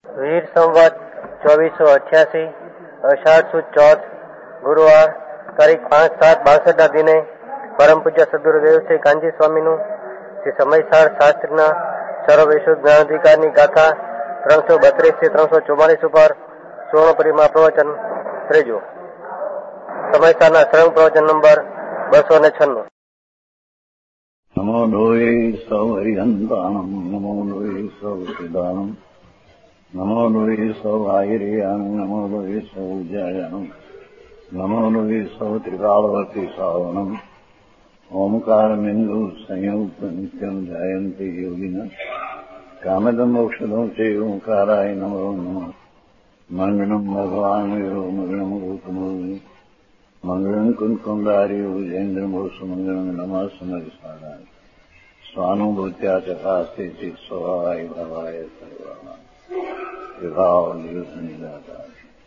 વીર સંવત 2488 અષાઢ સુદ ચોથ ગુરુવાર તારીખ 5/7/62 દિને પરમ પૂજ્ય સદગુરુદેવ શ્રી કાંજી સ્વામીનું શ્રી સમયસાર શાસ્ત્રીના સર્વવિશુદ્ધ જ્ઞાનાધિકારની ગાથા 332 થી 344 ઉપર સુવર્ણપુરીમાં પ્રવચન ત્રીજું. સમયસારના શ્રવણ પ્રવચન નંબર 296. નમો લોહે સૌ હરિહંતાણમ નમો લોહે સૌ સિદાનમ નમો લોહે સૌ આયર્યાન નમો લોહે સૌ જયાનમ નમો લોહે સૌ ત્રિકાળવતી સાવણમ ઓમકાર બિંદુ સંયુક્ત નિત્યમ જાયંતિ યોગિના કામદમ મોક્ષદમ છે ઓંકારાય નમો નમઃ. મંગળમ ભગવાન વીરો મંગળમ રૂપમૂર્તિ મંગળમ કુંકુંડાર્યો જૈન્દ્રમોષ મંગળમ નમઃ સમર્ષાય સ્વાનુભૂત્યા ચકાસ્તે ચિત સ્વભાવાય ભવાય સર્વા વિભાવ નિદાતા.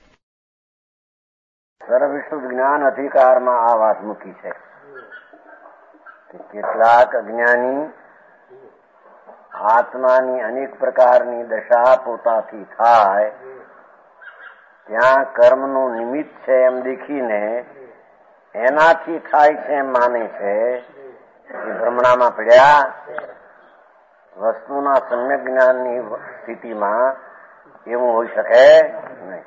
સર્વવિશુદ્ધ જ્ઞાન અધિકારમાં આ વાત મૂકી છે કે કેટલાક અજ્ઞાની આત્માની અનેક પ્રકારની દશા પોતાથી થાય ત્યાં કર્મનું નિમિત્ત છે એમ દેખીને એનાથી થાય છે એમ માને છે કે ભ્રમણામાં પડ્યા. વસ્તુના સમ્યક જ્ઞાનની સ્થિતિમાં એવું હોઈ શકે નહીં.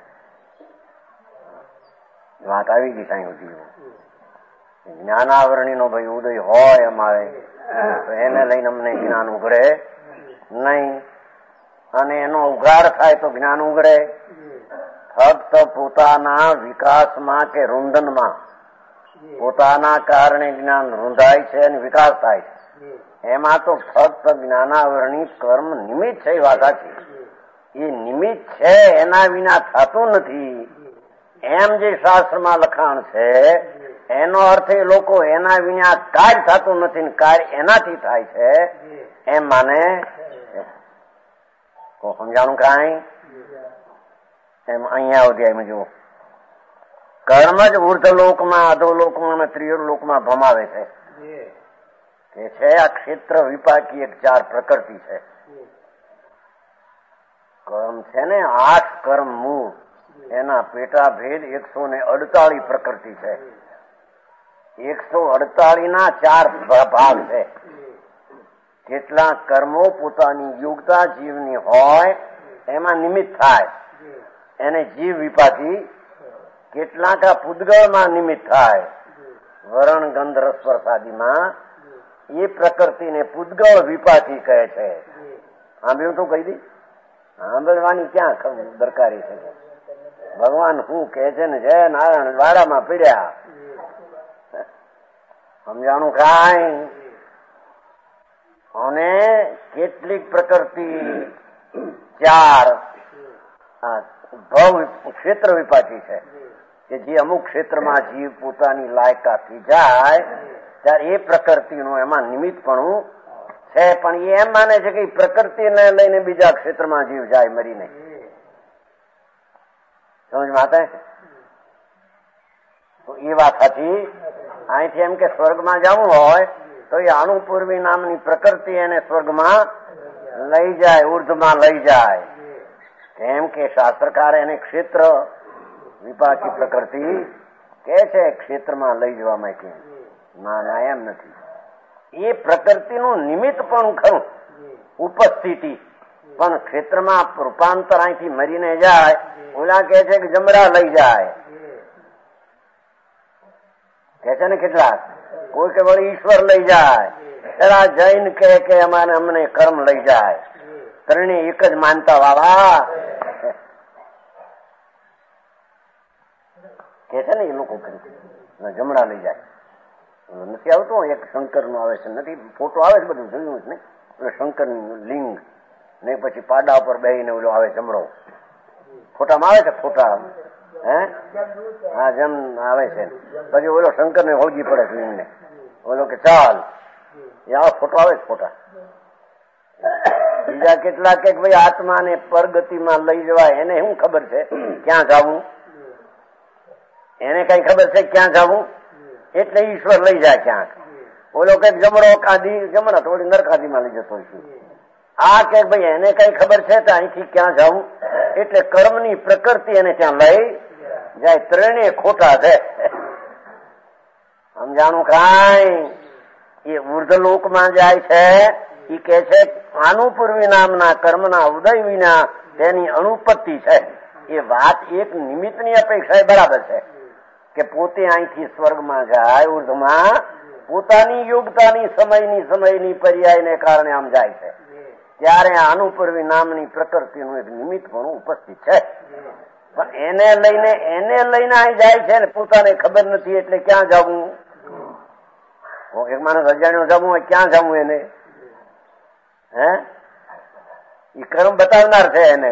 વાત આવી ગઈ સાંઈ સુધી. જ્ઞાનાવરણીનો ભાઈ ઉદય હોય અમારે તો એને લઈને અમને જ્ઞાન ઉઘડે નહીં, અને એનો ઉઘાડ થાય તો જ્ઞાન ઉઘડે. ફક્ત પોતાના વિકાસમાં કે રૂંધનમાં પોતાના કારણે જ્ઞાન રૂંધાય છે અને વિકાસ થાય છે. એમાં તો ફક્ત જ્ઞાનાવરણી કર્મ નિમિત્ત છે. એ વાત સાચી. એ નિમિત્ત છે, એના વિના થતું નથી એમ જે શાસ્ત્રમાં લખાણ છે એનો અર્થ એ લોકો એના વિના કાર્ય થતું નથી, કાર્ય એનાથી થાય છે એમ માને. સમજાણું કાંઈ? એમ અહીંયા અધ્યાયમાં જુઓ, કર્મ જ ઉર્ધ્વલોકમાં, અધોલોકમાં અને ત્રિલોકમાં ભમાવે છે. કે છે આ ક્ષેત્ર વિપાકી એક 4 પ્રકૃતિ છે. કર્મ છે ને 8 કર્મ મૂળ, એના પેટા ભેદ 148 પ્રકૃતિ છે. 148 ના 4 ભાગ છે. કેટલાક કર્મો પોતાની યોગ્યતા જીવની હોય એમાં નિમિત્ત થાય, એને જીવ વિપાકી. કેટલાક પૂદગળમાં નિમિત્ત થાય, વરણ ગંધ રસ સ્પર્શાદીમાં. એ પ્રકૃતિને પૂદગળ વિપાકી કહે છે. સાંભળ્યું તો કહી દી. સાંભળવાની ક્યાં દરકારી છે? ભગવાન શું કે છે ને, જય નારાયણ વાડામાં પીડ્યા. સમજાણું કાંઈ? અને કેટલીક પ્રકૃતિ 4 ક્ષેત્ર વિપાકી છે કે જે અમુક ક્ષેત્રમાં જીવ પોતાની લાયકાતથી જાય ત્યારે એ પ્રકૃતિનું એમાં નિમિત્તપણું છે. પણ એ એમ માને છે કે પ્રકૃતિને લઈને બીજા ક્ષેત્રમાં જીવ જાય મરીને. સમજમાં આવે? તો એ વાત હતી. અહીંથી એમ કે સ્વર્ગમાં જવું હોય તો એ અણુપૂર્વી નામની પ્રકૃતિ એને સ્વર્ગમાં લઈ જાય, ઉર્ધમાં લઈ જાય. કેમ કે શાસ્ત્રકાર એને ક્ષેત્ર વિપાકી પ્રકૃતિ કે છે, ક્ષેત્રમાં લઈ જવા માટે. ના, એમ નથી. એ પ્રકૃતિનું નિમિત્ત પણ ખરું, ઉપસ્થિતિ. પણ ક્ષેત્રમાં રૂપાંતર અહીંથી મરીને જાય. ઓલા કે છે કે જમરા લઈ જાય કે છે ને કેટલાક. કોઈ કે વળી ઈશ્વર લઈ જાય. પેલા જૈન કે અમને કર્મ લઈ જાય. ત્રણે એક જ માનતા વાળા કે છે ને એ લોકો જમણા લઈ જાય. નથી આવતું? એક શંકર નું આવે છે, નથી ફોટો આવે છે, બધું જોયું જ નહીં. શંકર નું લિંગ ને પછી પાડા ઉપર બેહીને ઓલો આવે જમણો. ફોટામાં આવે છે, ફોટા હા જેમ આવે છે. પછી ઓલો શંકર ને હોળગી પડે છે લિંગને. ઓલો કે ચાલ, એ આવા ફોટો આવે છે ફોટા. બીજા કેટલાક કે ભાઈ આત્માને પરગતિમાં લઈ જવાય. એને શું ખબર છે ક્યાં જવું? એને કઈ ખબર છે ક્યાં જવું? એટલે ઈશ્વર લઈ જાય ક્યાંક. ઓલો કઈક જમણો કાદી જમણા થોડી નરકાદીમાં લઈ જતો હોય. આ કે ભાઈ એને કઈ ખબર છે તો અહીંથી ક્યાં જવું, એટલે કર્મની પ્રકૃતિ એને ત્યાં લઈ જાય. ત્રણેય ખોટા છે. સમજાણું કાંઈ? એ ઉર્ધ્વલોકમાં જાય છે. એ કે છે આનુપૂર્વી નામના કર્મના ઉદય વિના તેની અનુપત્તિ છે. એ વાત એક નિમિત્તની અપેક્ષા બરાબર છે કે પોતે અહીંથી સ્વર્ગમાં જાય ઉર્ધ્વમાં, પોતાની યોગ્યતાની સમયની પર્યાયને કારણે આમ જાય છે. ત્યારે આનુપૂર્વી નામની પ્રકૃતિનું એક નિમિત્ત પણ ઉપસ્થિત છે. પણ એને લઈને અહીં જાય છે ને પોતાને ખબર નથી, એટલે ક્યાં જવું? એક માણસ અજાણ્યો જવું હોય ક્યાં જવું એને? હે? એ કર્મ બતાવનાર છે એને.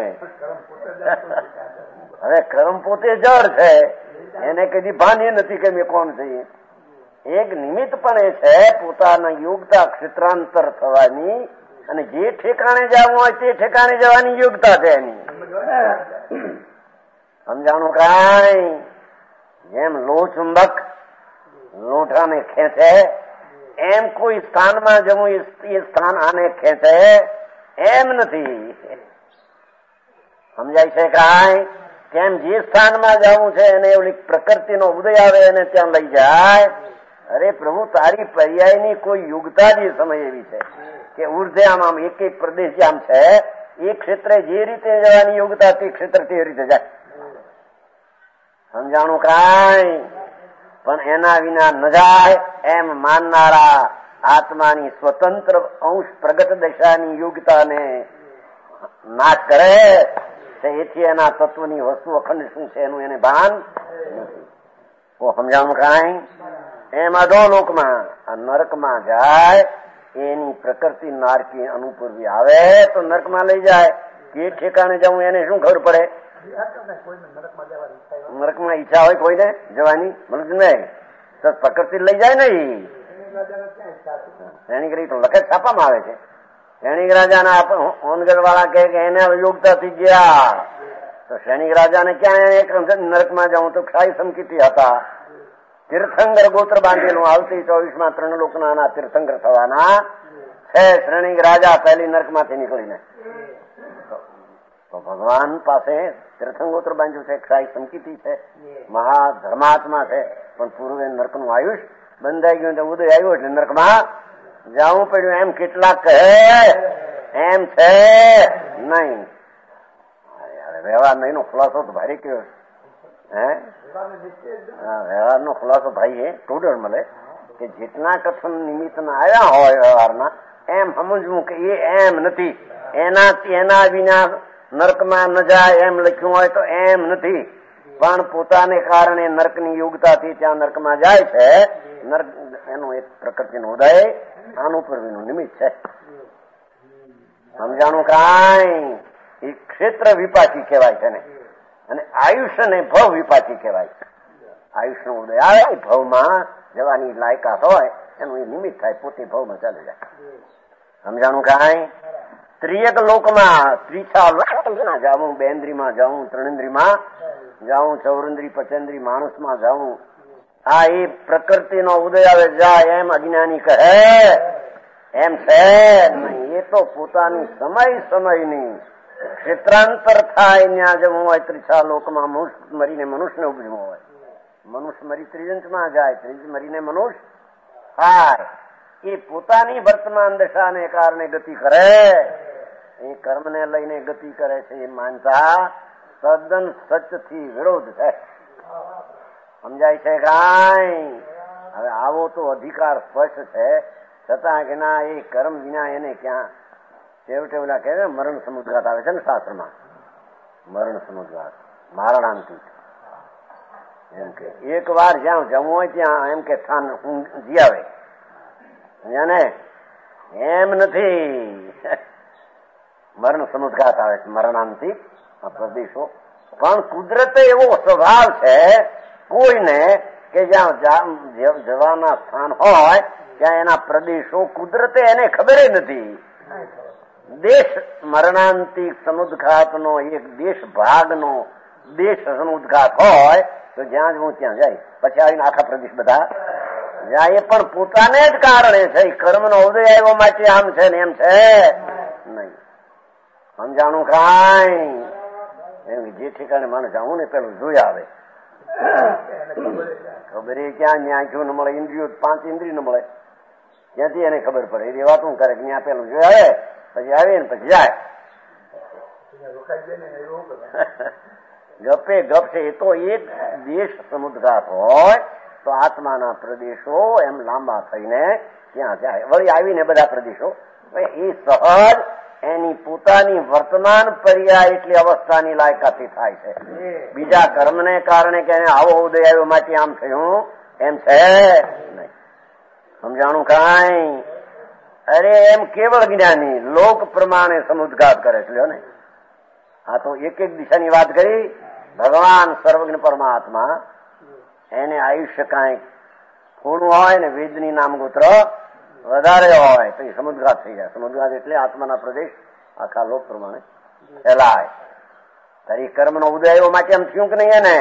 હવે કર્મ પોતે જળ છે, એને કદી ભાન નથી કે મેં કોણ છે. એક નિમિત્ત પણ એ છે પોતાના યોગ્યતા ક્ષેત્રાંતર થવાની, અને જે ઠેકાણે જવું હોય તે ઠેકાણે જવાની યોગ્યતા છે એની. સમજાણું કાંઈ? જેમ લોહ ચુંબક લોઢાને ખેંચે એમ કોઈ સ્થાનમાં જવું એ સ્થાન આને ખેંચે એમ નથી. સમજાય છે કાંઈ? કેમ જે સ્થાનમાં જવું છે એને એવડી પ્રકૃતિનો ઉદય આવે અને ત્યાં લઈ જાય. અરે પ્રભુ, તારી પર્યાયની કોઈ યોગ્યતા જ સમય એવી છે કે ઉર્ધે આમ એક એક પ્રદેશ આમ છે, એ ક્ષેત્રે જે રીતે જવાની યોગ્યતા તે ક્ષેત્ર તે રીતે જાય. સમજાણું કાંઈ? પણ એના વિના ન જાય એમ માનનારા આત્માની સ્વતંત્ર અંશ પ્રગટ દશાની યોગ્યતાને નાશ કરે છે. એથી એના તત્વની વસ્તુ અખંડ શું છે એનું એને ભાન નથી. સમજાણું કાંઈ? એમ અધોલોકમાં નરકમાં જાય, એની પ્રકૃતિ નારકી અનુપૂર્વી આવે તો નરકમાં લઈ જાય. કે ઠેકાણે જવું એને શું ખબર પડે? નરકમાં ઈચ્છા હોય કોઈને જવાની? મનુષ્ય તો પ્રકૃતિ લઈ જાય ને. સૈનિક તો લખે છાપામાં આવે છે. સૈનિક રાજાના હોનગઢ વાળા કે એને યોગ્યતા થઈ ગયા તો સૈનિક રાજાને ક્યાં નરકમાં જવું? તો ક્ષાય સંકિતિ હતા. તીર્થંકર ગોત્ર બાંધેલું આવતી 24માં 3 લોકના તીર્થંકર થવાના છે. સૈનિક રાજા પહેલી નરકમાંથી નીકળીને તો ભગવાન પાસે તીર્થંગોત્ર બાંધ્યું છે. ક્ષાય સંકિતિ છે, મહાધર્માત્મા છે, પણ પૂર્વે નરકનું આયુષ બંધાઈ ગયું તો ઉદય આવ્યો એટલે નરકમાં જવું પડ્યું. એમ કેટલાક કહે એમ છે નહીં. વ્યવહાર નહીં નો ખુલાસો તો ભારે કયો હે? વ્યવહારનો ખુલાસો ભાઈ એ ટોડર મળે કે જેટલા કથન નિમિત્તના આવ્યા હોય વ્યવહારના એમ સમજવું કે એ એમ નથી. એના વિના નરકમાં ન જાય એમ લખ્યું હોય તો એમ નથી, પણ પોતાને કારણે નરકની યોગ્યતાથી ત્યાં નરકમાં જાય છે. નરક એનું એક પ્રકૃતિનો ઉદય આનુપૂર્વીનું નિમિત્ત છે. સમજાણું કાંઈ? એ ક્ષેત્ર વિપાચી કહેવાય છે ને, અને આયુષ્ય ને ભવ વિપાચી કહેવાય છે. આયુષ્યનો ઉદય આવે ભવમાં જવાની લાયકાત હોય એનું એ નિમિત્ત થાય, પોતે ભવમાં ચાલી જાય. સમજાણું કાંઈ? ત્રિયક લોકમાં ત્રિછા જાઉં, બેન્દ્રીમાં જાઉં, ત્રણેન્દ્રીમાં જાઉં, ચૌરેન્દ્રી પચેન્દ્રી માણસમાં જાઉં. આ એ પ્રકૃતિનો ઉદય આવે જાય એમ અજ્ઞાની કહે એમ છે નહીં. એ તો પોતાની સમયની ક્ષેત્રાંતર થાય ત્યાં જવું હોય. ત્રિછા લોકમાં મનુષ્ય મરીને મનુષ્યને ઉપજવું હોય. મનુષ્ય મરી ત્રિજંચમાં જાય, ત્રિજ મરીને મનુષ્ય થાય. એ પોતાની વર્તમાન દશાને કારણે ગતિ કરે, એ કર્મને લઈને ગતિ કરે છે. એ માનતા તદ્દન સચથી વિરોધ છે. સમજાય છે કાંઈ? હવે આવો તો અધિકાર સ્પષ્ટ છે, છતાં કે ના એ કર્મ વિના એને ક્યાં છેવટે ઓલા કહે ને મરણ સમુદ્ઘાત આવે છે ને શાસ્ત્રમાં, મરણ સમુદ્ઘાત મારણાંતિક. એમ કે એક વાર જ્યાં જમવું હોય ત્યાં એમ કે સ્થાન જી આવે ને, એમ નથી. મરણ સમુદ્ઘાત આવે છે, મરણાંતિક પ્રદેશો. પણ કુદરતે એવો સ્વભાવ છે કોઈને કે જ્યાં જવાના સ્થાન હોય ત્યાં એના પ્રદેશો કુદરતે એને ખબર નથી. દેશ મરણાંતિક સમુદ્ઘાતનો એક દેશ ભાગનો દેશ સમુદ્ઘાત હોય તો જ્યાં જ હું ત્યાં જાય, પછી આવીને આખા પ્રદેશ બધા જાય. એ પણ પોતાને જ કારણે છે. કર્મનો ઉદય આવ્યો માટે આમ છે ને એમ છે નહીં. સમજાણું કાંઈ એમ જે ઠેકાણે માણસ આવું ને પેલું જોઈ આવે. ખબર એ ક્યાં આંખો ન મળે, ઇન્દ્રિયો 5 ઇન્દ્રિય ન મળે, ત્યાંથી એને ખબર પડે. એ વાતું કરે કે ત્યાં પેલું જોઈ આવે, પછી આવે ને પછી જાય. ગપે ગપ છે. એ તો એક દેશ સમુદ્રાત હોય તો આત્માના પ્રદેશો એમ લાંબા થઈને ત્યાં જાય. વળી આવીને બધા પ્રદેશો એ સહજ એની પોતાની વર્તમાન પર્યાય એટલી અવસ્થાની લાયકાથી થાય છે. બીજા કર્મને કારણે કે આવો ઉદય આવ્યો માટે આમ થયું એમ છે નહીં. સમજાણું કાંઈ? અરે એમ કેવળ જ્ઞાની લોક પ્રમાણે સમુદ્ઘાત કરે છે ને. આ તો એક એક દિશાની વાત કરી. ભગવાન સર્વજ્ઞ પરમાત્મા એને આયુષ્ય કાંઈક થોડું હોય ને વેદની નામગોત્ર વધારે હોય તો એ સમુદ્ઘાત થઈ જાય. સમુદ્ઘાત એટલે આત્માના પ્રદેશ આખા લોક પ્રમાણે ફેલાય. તારી કર્મનો ઉદય માટે એમ થયું કે નહીં? એને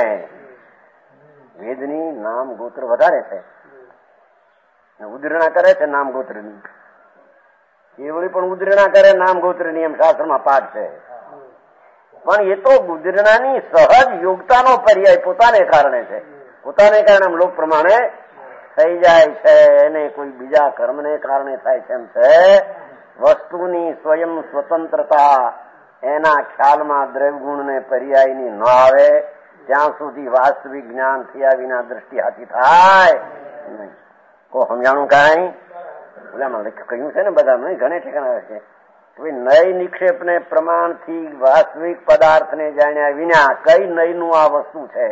વેદની નામ ગોત્ર વધારે છે, ઉદરણા કરે છે નામ ગોત્રની. કેવળી પણ ઉદરણા કરે નામ ગોત્રની, એમ શાસ્ત્રમાં પાઠ છે. પણ એ તો ઉદરણાની સહજ યોગતાનો પર્યાય પોતાને કારણે છે. પોતાને કારણે આમ લોક પ્રમાણે થઈ જાય છે. એને કોઈ બીજા કર્મને કારણે થાય છે એમ છે. વસ્તુની સ્વયં સ્વતંત્રતા એના ખ્યાલમાં દ્રવ્યગુણને પર્યાયની ન આવે ત્યાં સુધી વાસ્તવિક જ્ઞાન થયા વિના દ્રષ્ટિ હાથી થાય નહીં. કો સમજાણું કાંઈ? ઓલામાં કહ્યું છે ને બધા નહીં, ઘણે ઠેકાણા છે. નય નિક્ષેપને પ્રમાણથી વાસ્તવિક પદાર્થને જાણ્યા વિના કઈ નયનું આ વસ્તુ છે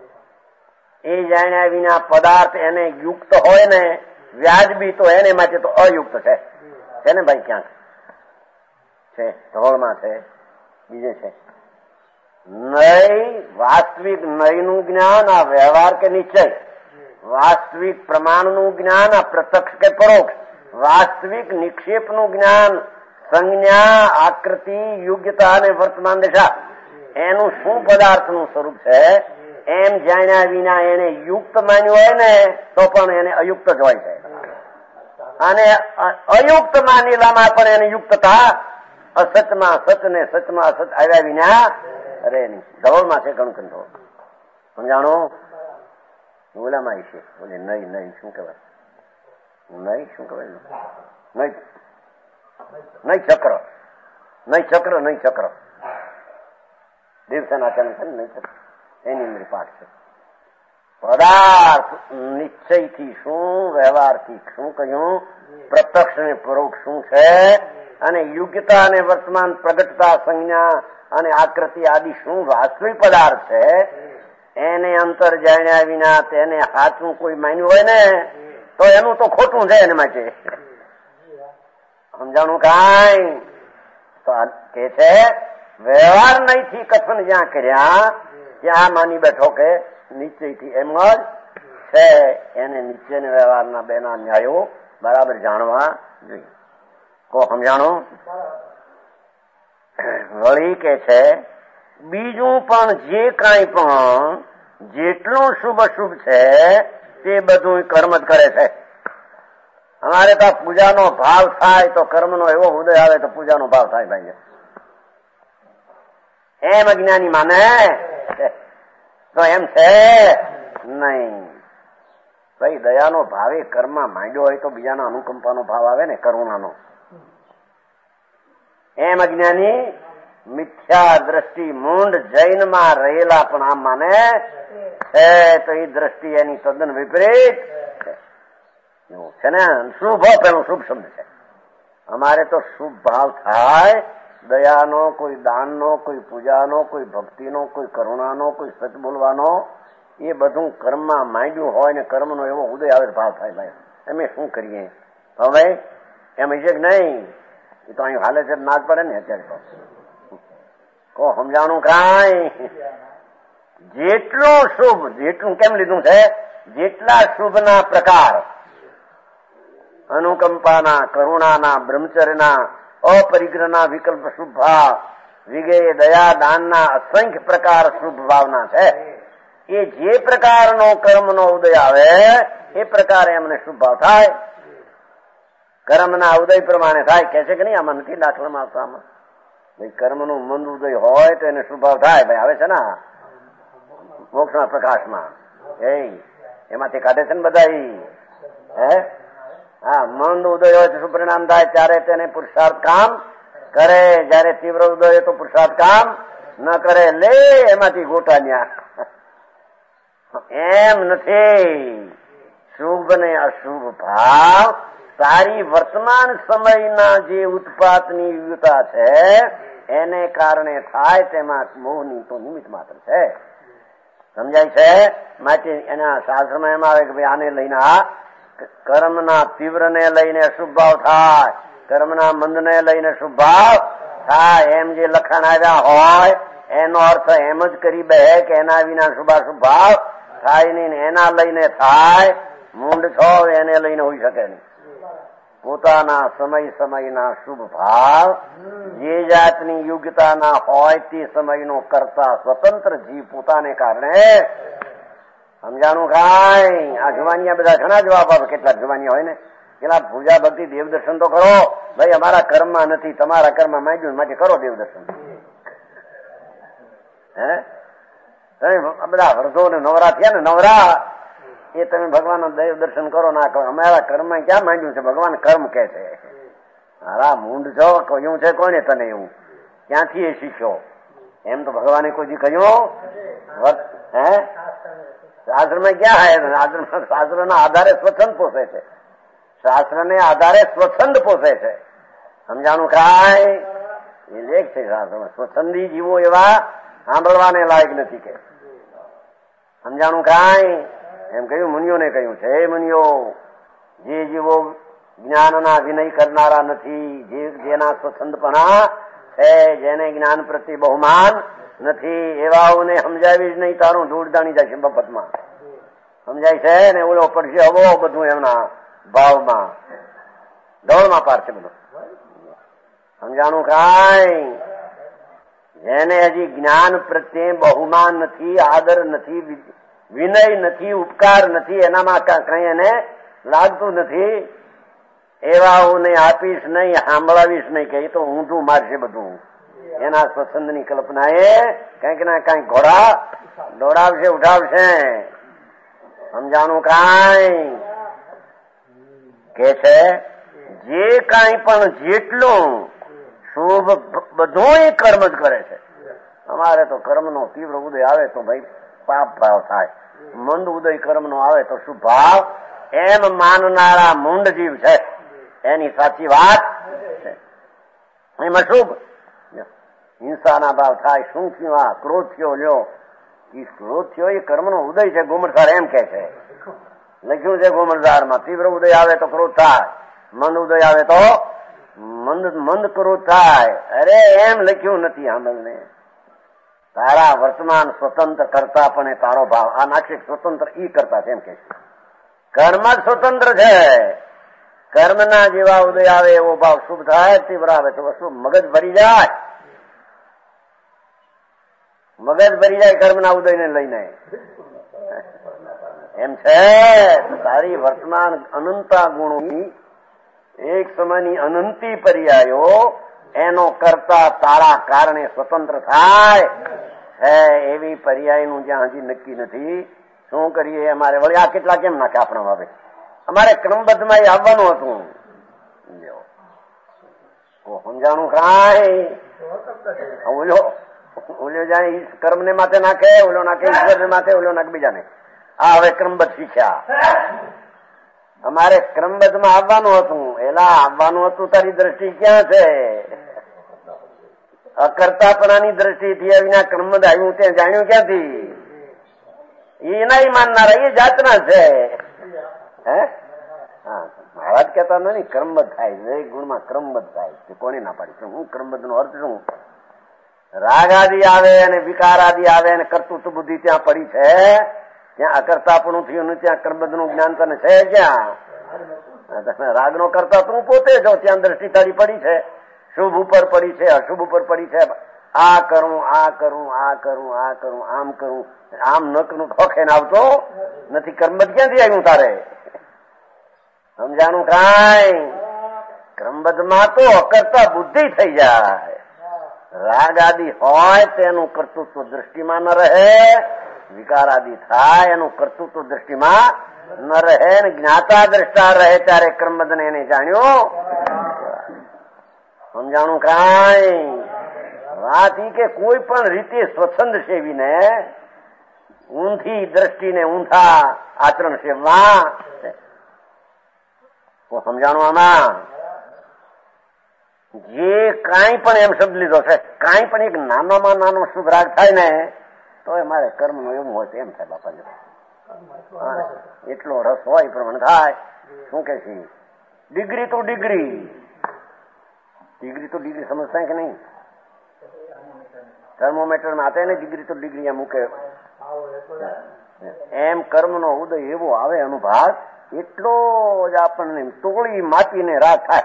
એ જાણ્યા વિના પદાર્થ એને યુક્ત હોય ને વ્યાજબી તો એને માટે તો અયુક્ત છે ને ભાઈ? ક્યાંક છે, ધોળમાં છે, બીજે છે. નય વાસ્તવિક નયનું જ્ઞાન આ વ્યવહાર કે નિશ્ચય, વાસ્તવિક પ્રમાણનું જ્ઞાન આ પ્રત્યક્ષ કે પરોક્ષ, વાસ્તવિક નિક્ષેપનું જ્ઞાન સંજ્ઞા, આકૃતિ, યોગ્યતા અને વર્તમાન દશા એનું શું પદાર્થનું સ્વરૂપ છે એમ જાણ્યા વિના એને યુક્ત માન્યું હોય ને તો પણ એને અયુક્ત જ હોય છે. અને અયુક્ત માનેલામાં પણ એને યુક્તતા અસતમાં સત ને સતમાં અસત આવ્યા વિના અરે નહીં. ધવળમાં છે ઘણું કંઠો. સમજાણું? ઓલામાં છે બોલે નહીં શું કહેવાય? નહીં શું કહેવાય? નહીં ચક્ર દેવસેનાચાર્ય છે ને નહીં ચક્ર, એની અંદર પાઠ છે. પદાર્થ નિશ્ચયથી શું, વ્યવહારથી શું કહ્યું, પ્રત્યક્ષ ને પરોક્ષ શું છે, અને યોગ્યતા અને વર્તમાન પ્રગટતા, સંજ્ઞા અને આકૃતિ આદિ શું વાસ્તવિક પદાર્થ છે એને અંતર જાણ્યા વિના તેને સાચું કોઈ માન્યું હોય ને તો એનું તો ખોટું છે એને માટે. સમજાણું કાંઈ? તો કે છે વ્યવહાર નહીંથી કથન જ્યાં કર્યા ત્યાં માની બેઠો કે નિશ્ચયથી એમ જ છે. એને નિશ્ચય ને વ્યવહારના બેના ન્યાયો બરાબર જાણવા જોઈએ. કો સમજાણું? વળી કે છે બીજું પણ જે કાંઈ પણ જેટલું શુભ અશુભ છે તે બધું કર્મ જ કરે છે. અમારે તો પૂજાનો ભાવ થાય તો કર્મનો એવો ઉદય આવે તો પૂજાનો ભાવ થાય ભાઈ. એમ અજ્ઞાની માને તો એમ છે નહીં. ભાઈ દયાનો ભાવે કર્મમાં માંડ્યો હોય તો બીજાના અનુકંપાનો ભાવ આવે ને, કરુણાનો. એમ અજ્ઞાની મિથ્યા દ્રષ્ટિ મૂંડ જૈનમાં રહેલા પણ આમ માને છે તો એ દ્રષ્ટિ એની તદ્દન વિપરીત છે ને. શુભ પેલું શુભ શબ્દ છે. અમારે તો શુભ ભાવ થાય દયાનો, કોઈ દાનનો, કોઈ પૂજાનો, કોઈ ભક્તિનો, કોઈ કરુણાનો, કોઈ સચ બોલવાનો, એ બધું કર્મમાં માંડ્યું હોય ને કર્મનો એવો ઉદય આવે ભાવ થાય ભાઈ. અમે શું કરીએ હવે? એમ છે કે નહીં? એ તો અહીં હાલે છે ના જ પડે ને અત્યારે તો. કો સમજાણું કાંઈ? જેટલું શુભ, જેટલું કેમ લીધું છે? જેટલા શુભના પ્રકાર, અનુકંપાના, કરુણાના, બ્રહ્મચર્યના, અપરિગ્રહના વિકલ્પ શુભ ભાવ, વિગેય, દયા, દાનના અસંખ્ય પ્રકાર શુભ ભાવના છે. એ જે પ્રકારનો કર્મનો ઉદય આવે એ પ્રકારે એમને શુભ ભાવ થાય. કર્મના ઉદય પ્રમાણે થાય. કે છે કે નહીં? આમાં નથી દાખલામાં આવતો. આમાં ભાઈ કર્મનું મંદ ઉદય હોય તો એને શુભાવ થાય. ભાઈ આવે છે ને મોક્ષના પ્રકાશમાં, એમાંથી કાઢે છે ને બધા. હા, મંદ ઉદય હોય તો શું પરિણામ થાય? ત્યારે તેને પુરુષાર્થ કામ કરે, જયારે તીવ્ર ઉદય હોય તો પુરુષાર્થ કામ ન કરે. લે એમાંથી ગોટાન્યા. એમ નથી. શુભ ને અશુભ ભાવ તારી વર્તમાન સમયના જે ઉત્પાતની યુતા છે એને કારણે થાય, તેમાં મોહની તો નિમિત્ત માત્ર છે. સમજાય છે? માટે એના શાસ્ત્રમાં એમ આવે કે ભાઈ આને લઈને આ કર્મના તીવ્રને લઈને અશુભ ભાવ થાય, કર્મના મંદને લઈને શુભ ભાવ થાય. એમ જે લખાણ આવ્યા હોય એનો અર્થ એમ જ કરી બે કે એના વિના શુભાશુભ ભાવ થાય નહીં, એના લઈને થાય. મૂંડ છો એને લઈને હોઈ શકે નહીં. પોતાના સમયના શુભ ભાવ જે જાતની યોગ્યતાના હોય તે સમયનો કરતા સ્વતંત્ર જીવ પોતાને કારણે. સમજાણું કાંઈ? આ જુવાનિયા બધા ઘણા જવાબ આપે. કેટલાક જુવાનિયા હોય ને, કેટલાક પૂજા ભક્તિ દેવ દર્શન તો કરો. ભાઈ અમારા કર્મમાં નથી, તમારા કર્મમાં માંગ્યું માટે કરો દેવ દર્શન. બધા વર્ષો ને નવરા થયા ને, નવરા એ તમે ભગવાન દેવ દર્શન કરો ના કરો. અમારા કર્મમાં ક્યાં માંડ્યું છે? ભગવાન કર્મ કે છે. હારા મૂંડ છો, કહ્યું છે કોને તને એવું? ક્યાંથી એ શીખ્યો? એમ તો ભગવાને કોઈ કહ્યું? શાસ્ત્રમાં ક્યાં આવે? શાસ્ત્રના આધારે સ્વચ્છંદ પોષે છે. શાસ્ત્રને આધારે સ્વચ્છંદ પોષે છે. સમજાણું કાંઈ? એ લેખ છે શાસ્ત્રમાં. સ્વચ્છંદી જીવો એવા સાંભળવાને લાયક નથી કે. સમજાણું કાંઈ? એમ કહ્યું, મુનિઓને કહ્યું છે, હે મુનિઓ, જે જીવો જ્ઞાનના વિનય કરનારા નથી, જેના સ્વચ્છંદપણા છે, જેને જ્ઞાન પ્રત્યે બહુમાન નથી, એવાઓને સમજાવી જ નહીં. તારું ધૂળ દાણી જશે મફતમાં. સમજાય છે ને? ઓલો પડશે હવો બધું એમના ભાવમાં દોડમાં પાડશે બધું. સમજાણું કાંઈ? જેને હજી જ્ઞાન પ્રત્યે બહુમાન નથી, આદર નથી, વિનય નથી, ઉપકાર નથી, એનામાં કઈ એને લાગતું નથી, એવાઓને આપીશ નહીં, સાંભળાવીશ નહીં કે એ તો ઊંધું મારશે બધું. એના સ્વચ્છંદની કલ્પના એ કંઈક ના કંઈક ઘોડા દોડાવશે, ઉઠાવશે. સમજાણું કાંઈ? કે છે જે કાંઈ પણ જેટલું શુભ બધું કર્મ જ કરે છે. અમારે તો કર્મનો તીવ્ર ઉદય આવે તો ભાઈ પાપ ભાવ થાય, મંદ ઉદય કર્મનો આવે તો શુભ ભાવ, એમ માનનારા મૂંડ જીવ છે. એની સાચી વાત છે. એમાં શુભ હિંસાના ભાવ થાય. શું થયું? આ ક્રોધ થયો. લ્યો, એ ક્રોધ થયો એ કર્મનો ઉદય છે. ગોમરસાર એમ કે છે, લખ્યું છે ગોમરસારમાં, તીવ્ર ઉદય આવે તો ક્રોધ થાય, મંદ ઉદય આવે તો મંદ ક્રોધ થાય. અરે એમ લખ્યું નથી. આંબલને તારા વર્તમાન સ્વતંત્ર કરતા પણ તારો ભાવ આ નાખે સ્વતંત્ર ઈ કરતા છે એમ કે છે. કર્મ જ સ્વતંત્ર છે. કર્મના જેવા ઉદય આવે એવો ભાવ શુભ થાય, તીવ્ર આવે તો શુભ. મગજ ભરી જાય, મગજ ભરી જાય કર્મના ઉદયને લઈને. એમ છે તારી વર્તમાન અનંતા ગુણોની એક સમયની અનંતી પર્યાયો એનો કરતા તારા કારણે સ્વતંત્ર થાય છે. એવી પર્યાયનું જ્યાં હજી નક્કી નથી. શું કરીએ? અમારે વળી આ કેટલા કેમ નાખે આપણા હવે? અમારે ક્રમબદ્ધમાં આવવાનું હતું. સમજાણું કાંઈ? ઓલો જાય કર્મને માથે નાખે, ઓલો નાખે ઈશ્વરને માથે, ઓલો નાખે બીજાને. આ હવે ક્રમબદ્ધ શીખ્યા. અમારે ક્રમબદ્ધમાં આવવાનું હતું. એલા આવવાનું હતું, તારી દ્રષ્ટિ ક્યાં છે? અકર્તાપણાની દ્રષ્ટિથી વિના ક્રમબદ્ધ આવ્યું તે જાણ્યું ક્યાંથી? એના માનનારા એ જાતના છે. હે હા, મહારાજ કહેતા નથી ક્રમબદ્ધ થાય, દરેક ગુણમાં ક્રમબદ્ધ થાય. કોને ના પાડી? શું ક્રમબદ્ધ નો અર્થ શું? રાગ આદિ આવે અને વિકાર આદિ આવે અને કર્તૃત્વ બુદ્ધિ ત્યાં પડી છે, ત્યાં અકર્તાપણું થયું ને ત્યાં ક્રમબદ્ધ નું જ્ઞાન તને છે ક્યાં? રાગ નો કરતા તું પોતે જો ત્યાં દ્રષ્ટિ તારી પડી છે, શુભ ઉપર પડી છે, અશુભ ઉપર પડી છે. આ કરું, આ કરું, આ કરું, આ કરું, આમ કરું, આમ ન કરું ખોખે ને આવતો નથી. કર્મબદ્ધ ક્યાંથી આવ્યું તારે? સમજાણું કાંઈ? ક્રમબદ્ધમાં તો અકર્તા બુદ્ધિ થઈ જાય. રાગ આદિ હોય તેનું કર્તૃત્વ દ્રષ્ટિમાં ન રહે, વિકાર આદિ થાય એનું કર્તૃત્વ દ્રષ્ટિમાં ન રહે, ને જ્ઞાતા દ્રષ્ટા રહે ત્યારે કર્મબંધને એને જાણ્યું. સમજાણું કાંઈ? વાત ઈ કે કોઈ પણ રીતે સ્વચ્છંદ સેવીને ઊંધી દ્રષ્ટિને ઊંધા આચરણ સેવવા સમજાણું. આમાં જે કાંઈ પણ એમ શબ્દ લીધો છે, કાંઈ પણ એક નાનામાં નાનો શુભ રાગ થાય ને તો એ મારે કર્મનું એવું હોય તો એમ થાય બાપાજી, એટલો રસ હોય એ પ્રમાણે થાય. શું કે છે? ડિગ્રી તો ડિગ્રી સમજતા કે નહીં? થર્મોમીટર માં આતે ને ડિગ્રી તો ડિગ્રી એમ મૂકે, એમ કર્મનો ઉદય એવો આવે અનુભાગ, એટલો જ આપણને તોળી માપીને રાગ થાય.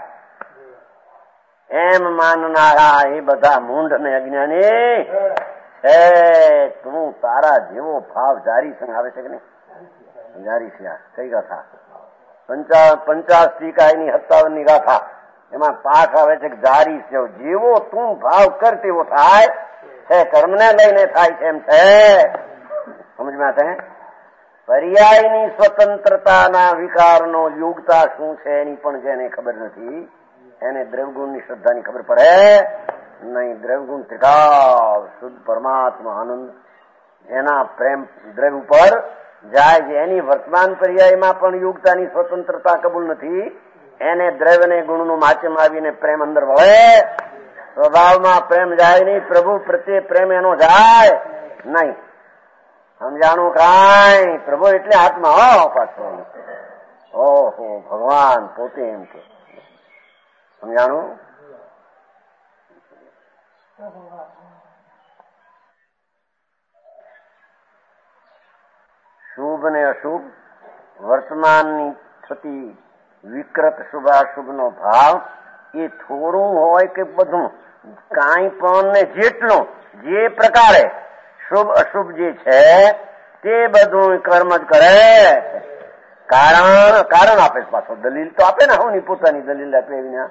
એમ માનનારા એ બધા મૂંઢ ને અજ્ઞાની છે. તું તારા જેવો ભાવ જારી સંગ આવે છે કે નહીં? જારી છે. કઈ ગાથા? 50 ટીકાની 57 ગાથા, એમાં પાઠ આવે છે કે જારી છે. જેવો તું ભાવ કર તેવો થાય છે, કર્મને લઈને થાય છે એમ છે. સમજમાં છે? પર્યાયની સ્વતંત્રતાના વિકારનો યોગતા શું છે એની પણ જેને ખબર નથી એને દ્રવ્યગુણની શ્રદ્ધાની ખબર પડે નહીં. દ્રવ્યગુણ ત્રિકાળ શુદ્ધ પરમાત્મા આનંદ જેના પ્રેમ દ્રવ્ય ઉપર જાય છે, એની વર્તમાન પર્યાયમાં પણ યોગતાની સ્વતંત્રતા કબૂલ નથી. એને દ્રવ્યને ગુણનું માચમ આવીને પ્રેમ અંદર વળે. સ્વભાવમાં પ્રેમ જાય નહીં, પ્રભુ પ્રત્યે પ્રેમ એનો જાય નહીં. સમજાણું કાંઈ? પ્રભુ એટલે આત્મા પાછો. ઓહો, ભગવાન પોતે એમ કે. સમજાણું? શુભ ને અશુભ વર્તમાનની થતી વિકૃત શુભાશુભનો ભાવ એ થોડું હોય કે બધું, કાંઈ પણ ને જેટલું જે પ્રકારે શુભ અશુભ જે છે તે બધું કર્મ જ કરે. કારણ આપે પાછો, દલીલ તો આપે ને, હું પોતાની દલીલ આપે વિના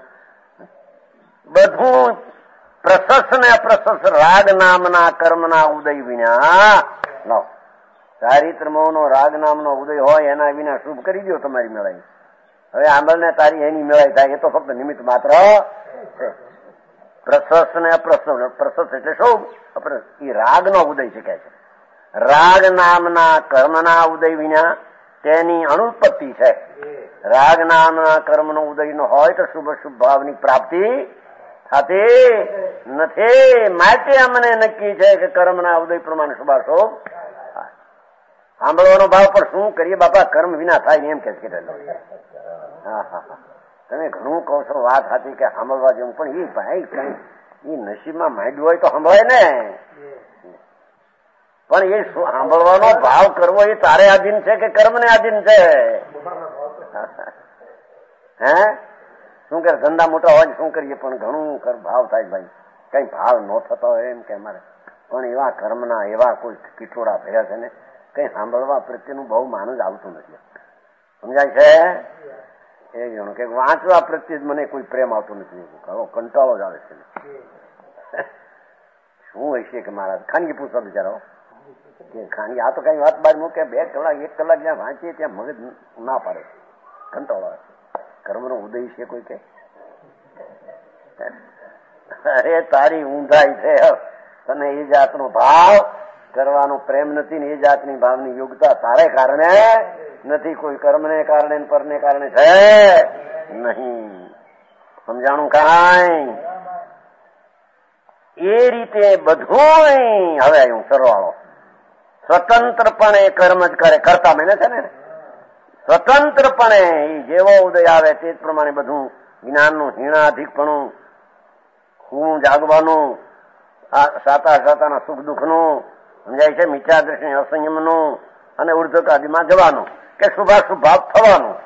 બધું પ્રશસ્ત ને અપ્રશસ્ત રાગ નામના કર્મના ઉદય વિના લો. ચારિત્ર મોહનો રાગ નામનો ઉદય હોય એના વિના શુભ કરી દો તમારી મેળાઈ. હવે આંબલ ને તારી એની મેળાઈ થાય એ તો ફક્ત નિમિત્ત માત્ર છે. પ્રશસ્ત ને અપ્રશસ્ત, પ્રશસ્ત એટલે શુભ, અપ્રશસ્ત એ રાગનો ઉદય છે કે છે. રાગ નામના કર્મના ઉદય વિના તેની અનુત્પત્તિ છે. રાગ નામના કર્મનો ઉદય ન હોય તો શુભ શુભ ભાવની પ્રાપ્તિ થતી નથી. માટે અમને નક્કી છે કે કર્મના ઉદય પ્રમાણે શુભાશુભ સાંભળવાનો ભાવ. પણ શું કરીએ બાપા, કર્મ વિના થાય ને એમ કે છે. તમે ઘણું કહો છો, વાત હતી કે સાંભળવા જેવું, પણ એ ભાઈ કઈ એ નસીબમાં માંડ્યું હોય તો સાંભળાય ને. પણ એ સાંભળવાનો ભાવ કરવો એ તારે આધીન છે કે કર્મને આધીન છે? હે શું કરે? ધંધા મોટા હોય શું કરીએ, પણ ઘણું ભાવ થાય ભાઈ. કઈ ભાવ ન થતો હોય એમ કે અમારે. પણ એવા કર્મના એવા કોઈ કીટોડા ભર્યા છે ને, કઈ સાંભળવા પ્રત્યેનું બહુ માન જ આવતું નથી. સમજાય છે? એ જણો કે વાંચવા પ્રત્યે જ મને કોઈ પ્રેમ આવતો નથી. કંટાળો જ આવે છે. શું હોય છે કે મારા ખાનગી પૂછવા બિચારો કે ખાનગી આ તો કઈ વાત બાર મૂકે, 2 કલાક 1 કલાક જ્યાં વાંચીએ ત્યાં મગજ ના પાડે, કંટાળો આવે. કર્મનો ઉદય છે કોઈ કે? અરે તારી ઊંધાઈ છે, તને એ જાતનો ભાવ કરવાનો પ્રેમ નથી ને એ જાતની ભાવની યોગ્યતા તારે કારણે નથી. કોઈ કર્મને કારણે પરને કારણે છે નહીં. સમજાણું કાંઈ? એ રીતે બધું હવે હું સરવાળો સ્વતંત્રપણે કર્મ જ કરે. કરતા મેને છે ને, સ્વતંત્રપણે જેવો ઉદય આવે તે જ પ્રમાણે બધું જ્ઞાનનું હીણાધિકપણું, હું જાગવાનું, સાતાના સુખ દુઃખનું, સમજાય છે, મિથ્યા દ્રષ્ટિ અસંયમનું અને ઉર્ધ્વકાદીમાં જવાનું કે શુભાશુભ ભાવ થવાનું,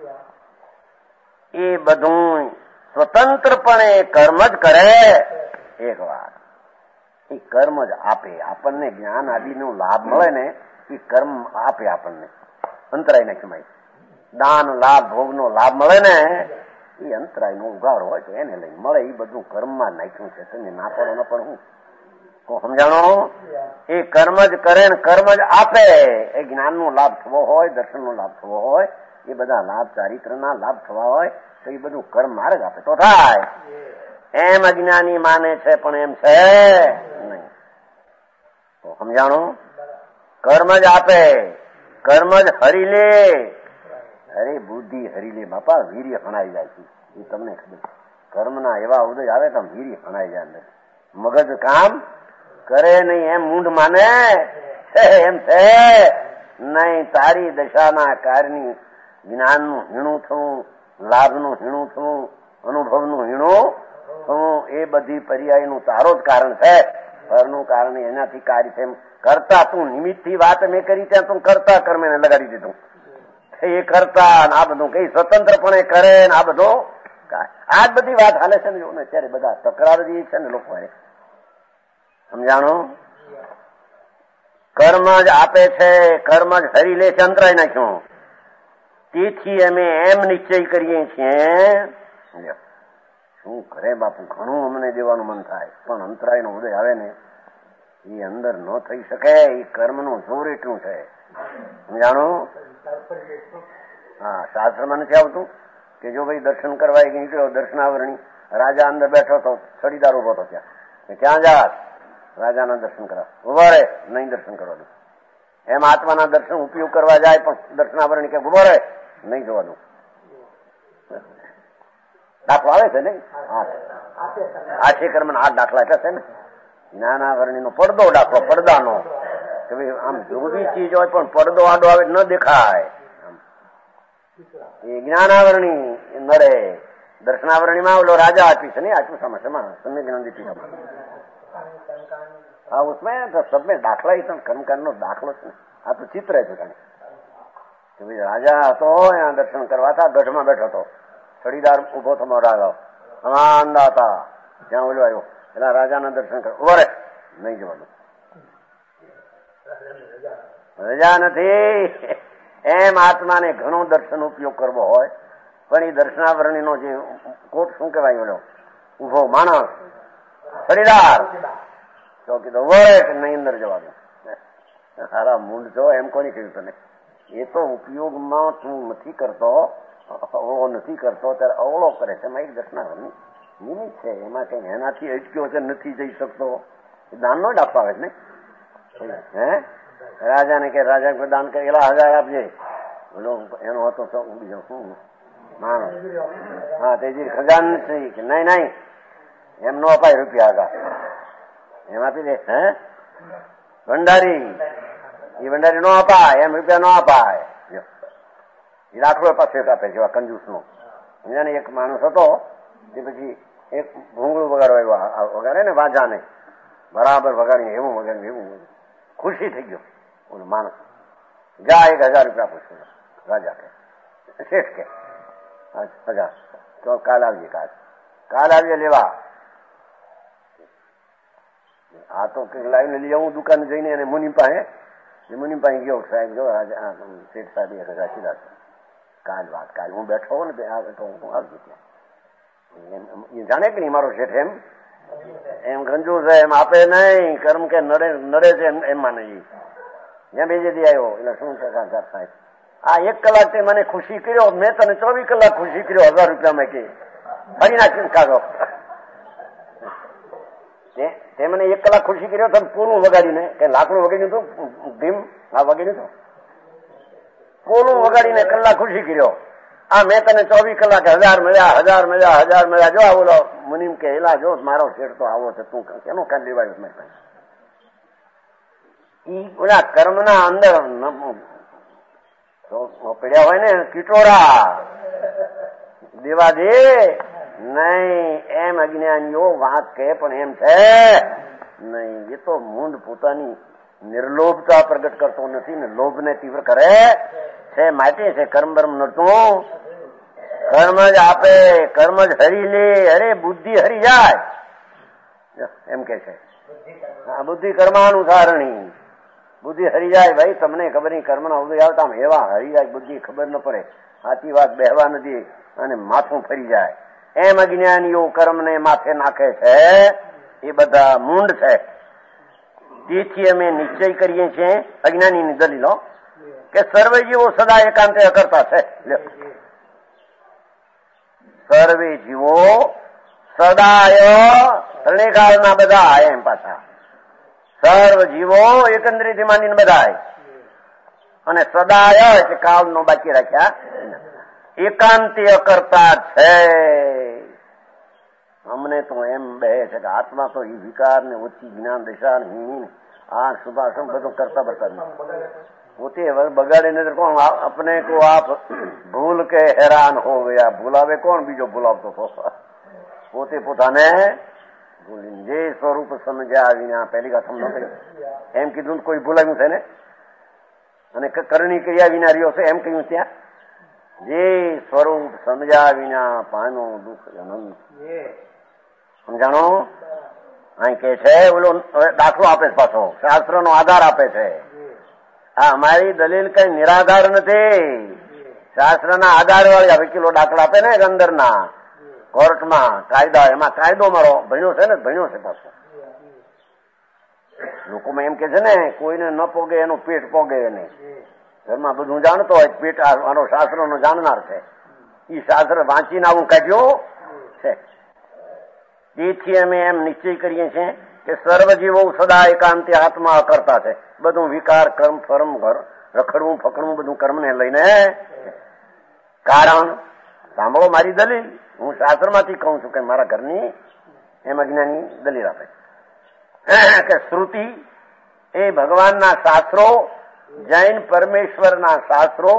એ બધું સ્વતંત્રપણે કર્મ જ કરે. એક વાર એ કર્મ જ આપે આપણને. જ્ઞાન આદિનો લાભ મળે ને એ કર્મ આપે આપણને. અંતરાય ને કમાય દાન લાભ ભોગનો લાભ મળે ને એ અંતરાયનો ઉગાડ હોય તો એને લઈને મળે. એ બધું કર્મમાં નાખ્યું છે. તમે ના પડો ન પણ હું સમજાણો? એ કર્મ જ કરે ને કર્મ જ આપે. એ જ્ઞાનનો લાભ થવો હોય, દર્શનનો લાભ થવો હોય, એ બધા લાભ ચારિત્રના લાભ થવા હોય તો એ બધું કર્મ માર્ગ આપે તો થાય. એમ અજ્ઞાની માને છે પણ એમ છે નહીં. તો સમજાણો? કર્મ જ આપે, કર્મ જ હરી લે. અરે બુદ્ધિ હરી લે બાપા, વીર્ય હણાઈ જાય છે. એ તમને ખબર. કર્મના એવા ઉદય આવે તો વીર્ય હણાઈ જાય. મગજ કામ કરે નહીં એમ મૂંઢ માને એમ છે નહીં. તારી દશાના કાર્યની જ્ઞાનનું હીણું થવું, લાભનું હીણું થવું, અનુભવનું હીણું થવું, એ બધી પર્યાયનું તારો જ કારણ છે. ફળનું કારણ એનાથી કાર્ય છે. કરતા તું નિમિત્તથી વાત મેં કરી ત્યાં તું કરતા કર્મ એને લગાડી દીધું. એ કરતા આ બધું કઈ સ્વતંત્રપણે કરે ને આ બધું આ જ બધી વાત હાલે છે ને. જો ને અત્યારે બધા તકરાર જે છે ને લોકો સમજાણો? કર્મ જ આપે છે, કર્મ જ હરી લે છે. અંતરાય નાખ્યું. તેથી અમે એમ નિશ્ચય કરીએ છીએ. શું કરે બાપુ, ઘણું અમને દેવાનું મન થાય પણ અંતરાય નો ઉદય આવે ને એ અંદર ન થઈ શકે. એ કર્મનું જોર એટલું છે. સમજાણું? હા, શાસ્ત્રમાં નથી આવતું કે જો ભાઈ દર્શન કરવા નીકળ્યો, દર્શનાવરણી રાજા અંદર બેઠો હતો, છડીદાર ઉભો હતો ત્યાં. ક્યાં જા? રાજાના દર્શન કરવા. ઉભો રે, નહીં દર્શન કરવાનું. એમ આત્માના દર્શન ઉપયોગ કરવા જાય પણ દર્શનાવરણી કે ઉભો રે, નહીં જોવાનું. દાખલો આવે છે ને? આઠે કર્મ ના 8 દાખલા એટલે છે ને. જ્ઞાનાવરણી નો પડદો દાખલો, પડદાનો કે ભાઈ આમ જરૂરી ચીજ હોય પણ પડદો આડો આવે ન દેખાય. એ જ્ઞાનાવરણી નડે. દર્શનાવરણીમાં ઓલો રાજા આપી છે ને, આટલું સમા સમ્યક જ્ઞાન दी हाँ उसमें तो सब में दाखला ही तो कर्मकांड નો દાખલો છે. આ તો ચિત્ર છે કે ભાઈ રાજા હતો, ત્યાં દર્શન કરવા હતા, ગઢમાં બેઠો હતો, છડીદાર ઉભો થતો રાજા અંદા હતા, ત્યાં ઓલો આવ્યો એટલે રાજાના દર્શન કરવા ઉભો રે, નહીં જવાનું. રજા નથી. એમ આત્માને ઘણો દર્શન ઉપયોગ કરવો હોય પણ એ દર્શનાવરણીનો જે કોટ શું કહેવાય ઓલો ઉભો માણસ છડીદાર તો કીધું વળે કે નહીં અંદર જવા દો. સારા મૂંડ છો એમ કોની કહ્યું તને? એ તો ઉપયોગમાં તું નથી કરતો, અવળો નથી કરતો ત્યારે અવળો કરે છે. એમાં એક દર્શનાવરની નિમિત્ત છે. એમાં કઈ એનાથી અટક્યો છે, નથી જઈ શકતો. દાનનો જ આપવા આવે ને. હે રાજાને કે રાજા દાન કરેલા 1000 આપજે. એનો હતો તો બીજો શું માણસ? હા, તેજી ખજાન નથી કે નહીં નહીં એમ નો અપાય રૂપિયા આગળ એમ આપી દે. હે ભંડારી, એ ભંડારી નો અપાય એમ રૂપિયા નો અપાય. એ દાખલો પાસે આપે જેવા કંજૂસ નો. એક માણસ હતો તે પછી એક ભૂંગળું વગાડવા વગાડે ને વાજાને બરાબર વગાડીને એવું વગાડ્યું એવું ખુશી થઈ ગયો ઓલો માણસ. જા 1000 રૂપિયા પૂછ્યું રાજા કે શેઠ કે 1000 તો કાલ આવજે. કાલ આવજે લેવા. આ તો કઈક લાવીને લઈ આવું દુકાને જઈને એને મુનિમ પાસે ગયો. સાહેબ જો રાજા શેઠ સાહેબ 1000 સીધા કાલ વાત. કાલ હું બેઠો હોઉં ને હું આવજો ત્યાં. એ જાણે કે નહીં મારો શેઠ એમ ગંજુ છે, એમ આપે નહીં. કર્મ કે નડે છે એમાં નહીં. જ્યાં બેજેથી આવ્યો એટલે શું છે સાહેબ આ 1 કલાક તે મને ખુશી કર્યો, મેં તને 24 કલાક ખુશી કર્યો 1000 રૂપિયામાં કે ફરી નાખીને ખાધો. તે મને 1 કલાક ખુશી કર્યો તો પોલું વગાડીને કે લાકડું વગાડ્યું હતું ભીમ આ વગાડ્યું હતું પોલું વગાડીને કલાક ખુશી કર્યો. આ મેં તને 24 કલાક 1000 મળ્યા 1000 મળ્યા 1000 મળ્યા. જો બોલો મુનિમ કે એલા જો મારો શેઠ તો આવો છે, તું કેનો કાન લેવાયો મેં ઓલા કર્મના અંદર પડ્યા હોય ને કીટોરા દેવા દે નહીં. એમ અજ્ઞાનીઓ વાત કહે પણ એમ છે નહીં. એ તો મૂંડ પોતાની નિર્લોભતા પ્રગટ કરતો નથી ને લોભને તીવ્ર કરે છે. માટે છે કર્મ બર્મ નડતું. કર્મ જ આપે, કર્મ જ હરી લે. અરે બુદ્ધિ હરી જાય એમ કે છે. બુદ્ધિ કર્માનુસારણી. બુદ્ધિ હરી જાય. ભાઈ તમને ખબર નહીં, કર્મના ઉદય આવતા આમ એવા હરી જાય, બુદ્ધિ ખબર ન પડે, સાચી વાત બેહવા નથી અને માથું ફરી જાય. એમ અજ્ઞાનીઓ કર્મને માથે નાખે છે, એ બધા મૂંડ છે. તેથી અમે નિશ્ચય કરીએ છીએ, અજ્ઞાનીની દલીલો, કે સર્વે જીવો સદા એકાંતે અકર્તા છે. સર્વે જીવો સદાય ત્રણેય કાળના બધા એમ પાછા સર્વ જીવો એકંદરીથી માનીને બધા, અને સદાય એટલે કાળનો બાકી રાખ્યા, એકાંતે અકર્તા છે. અમને તો એમ બે છે કે આત્મા તો એ વિકાર ને ઓછી જ્ઞાન દિશા હીન આ સુભાષણ બધું કરતા બતા પોતે બગાડે નજર કોણ अपने को आप ભૂલ કે હેરાન હો ગયા. ભૂલાવે કોણ? બીજો ભૂલાવતો હતો. પોતે પોતાને ભૂલીને જે સ્વરૂપ સમજ્યા વિના પહેલી વાત સમજ કરી એમ કીધું કોઈ ભૂલાવ્યું છે ને, અને કરણી કર્યા વિના રહ્યો છે એમ કહ્યું ત્યાં. જે સ્વરૂપ સમજ્યા વિના પાનો દુઃખ અનંત. સમજાણો? અહીં કે છે ઓલો દાખલો આપે છે, પાછો શાસ્ત્રનો આધાર આપે છે. આ અમારી દલીલ કઈ નિરાધાર નથી, શાસ્ત્રના આધાર વાળી વકીલો દાખલા આપે ને અંદરના કોર્ટમાં કાયદા, એમાં કાયદો મારો ભણ્યો છે ને, ભણ્યો છે પાછો. લોકોમાં એમ કે છે ને કોઈને ન પોગે એનું પેટ પોગે નહીં. ઘરમાં બધું જાણતો હોય, પેટ આનો શાસ્ત્રનો જાણનાર છે, એ શાસ્ત્ર વાંચીને આવું કાઢ્યું છે. તેથી અમે એમ નિશ્ચય કરીએ છીએ કે સર્વજીવો સદા એકાંતે આત્મા કરતા છે. બધું વિકાર કર્મ ફર્મ રખડવું ફકડવું બધું કર્મને લઈને. કારણ સાંભળો મારી દલીલ, હું શાસ્ત્રમાંથી કહું છું કે મારા ઘરની એમ અજ્ઞાની દલીલ આપે કે શ્રુતિ એ ભગવાનના શાસ્ત્રો, જૈન પરમેશ્વરના શાસ્ત્રો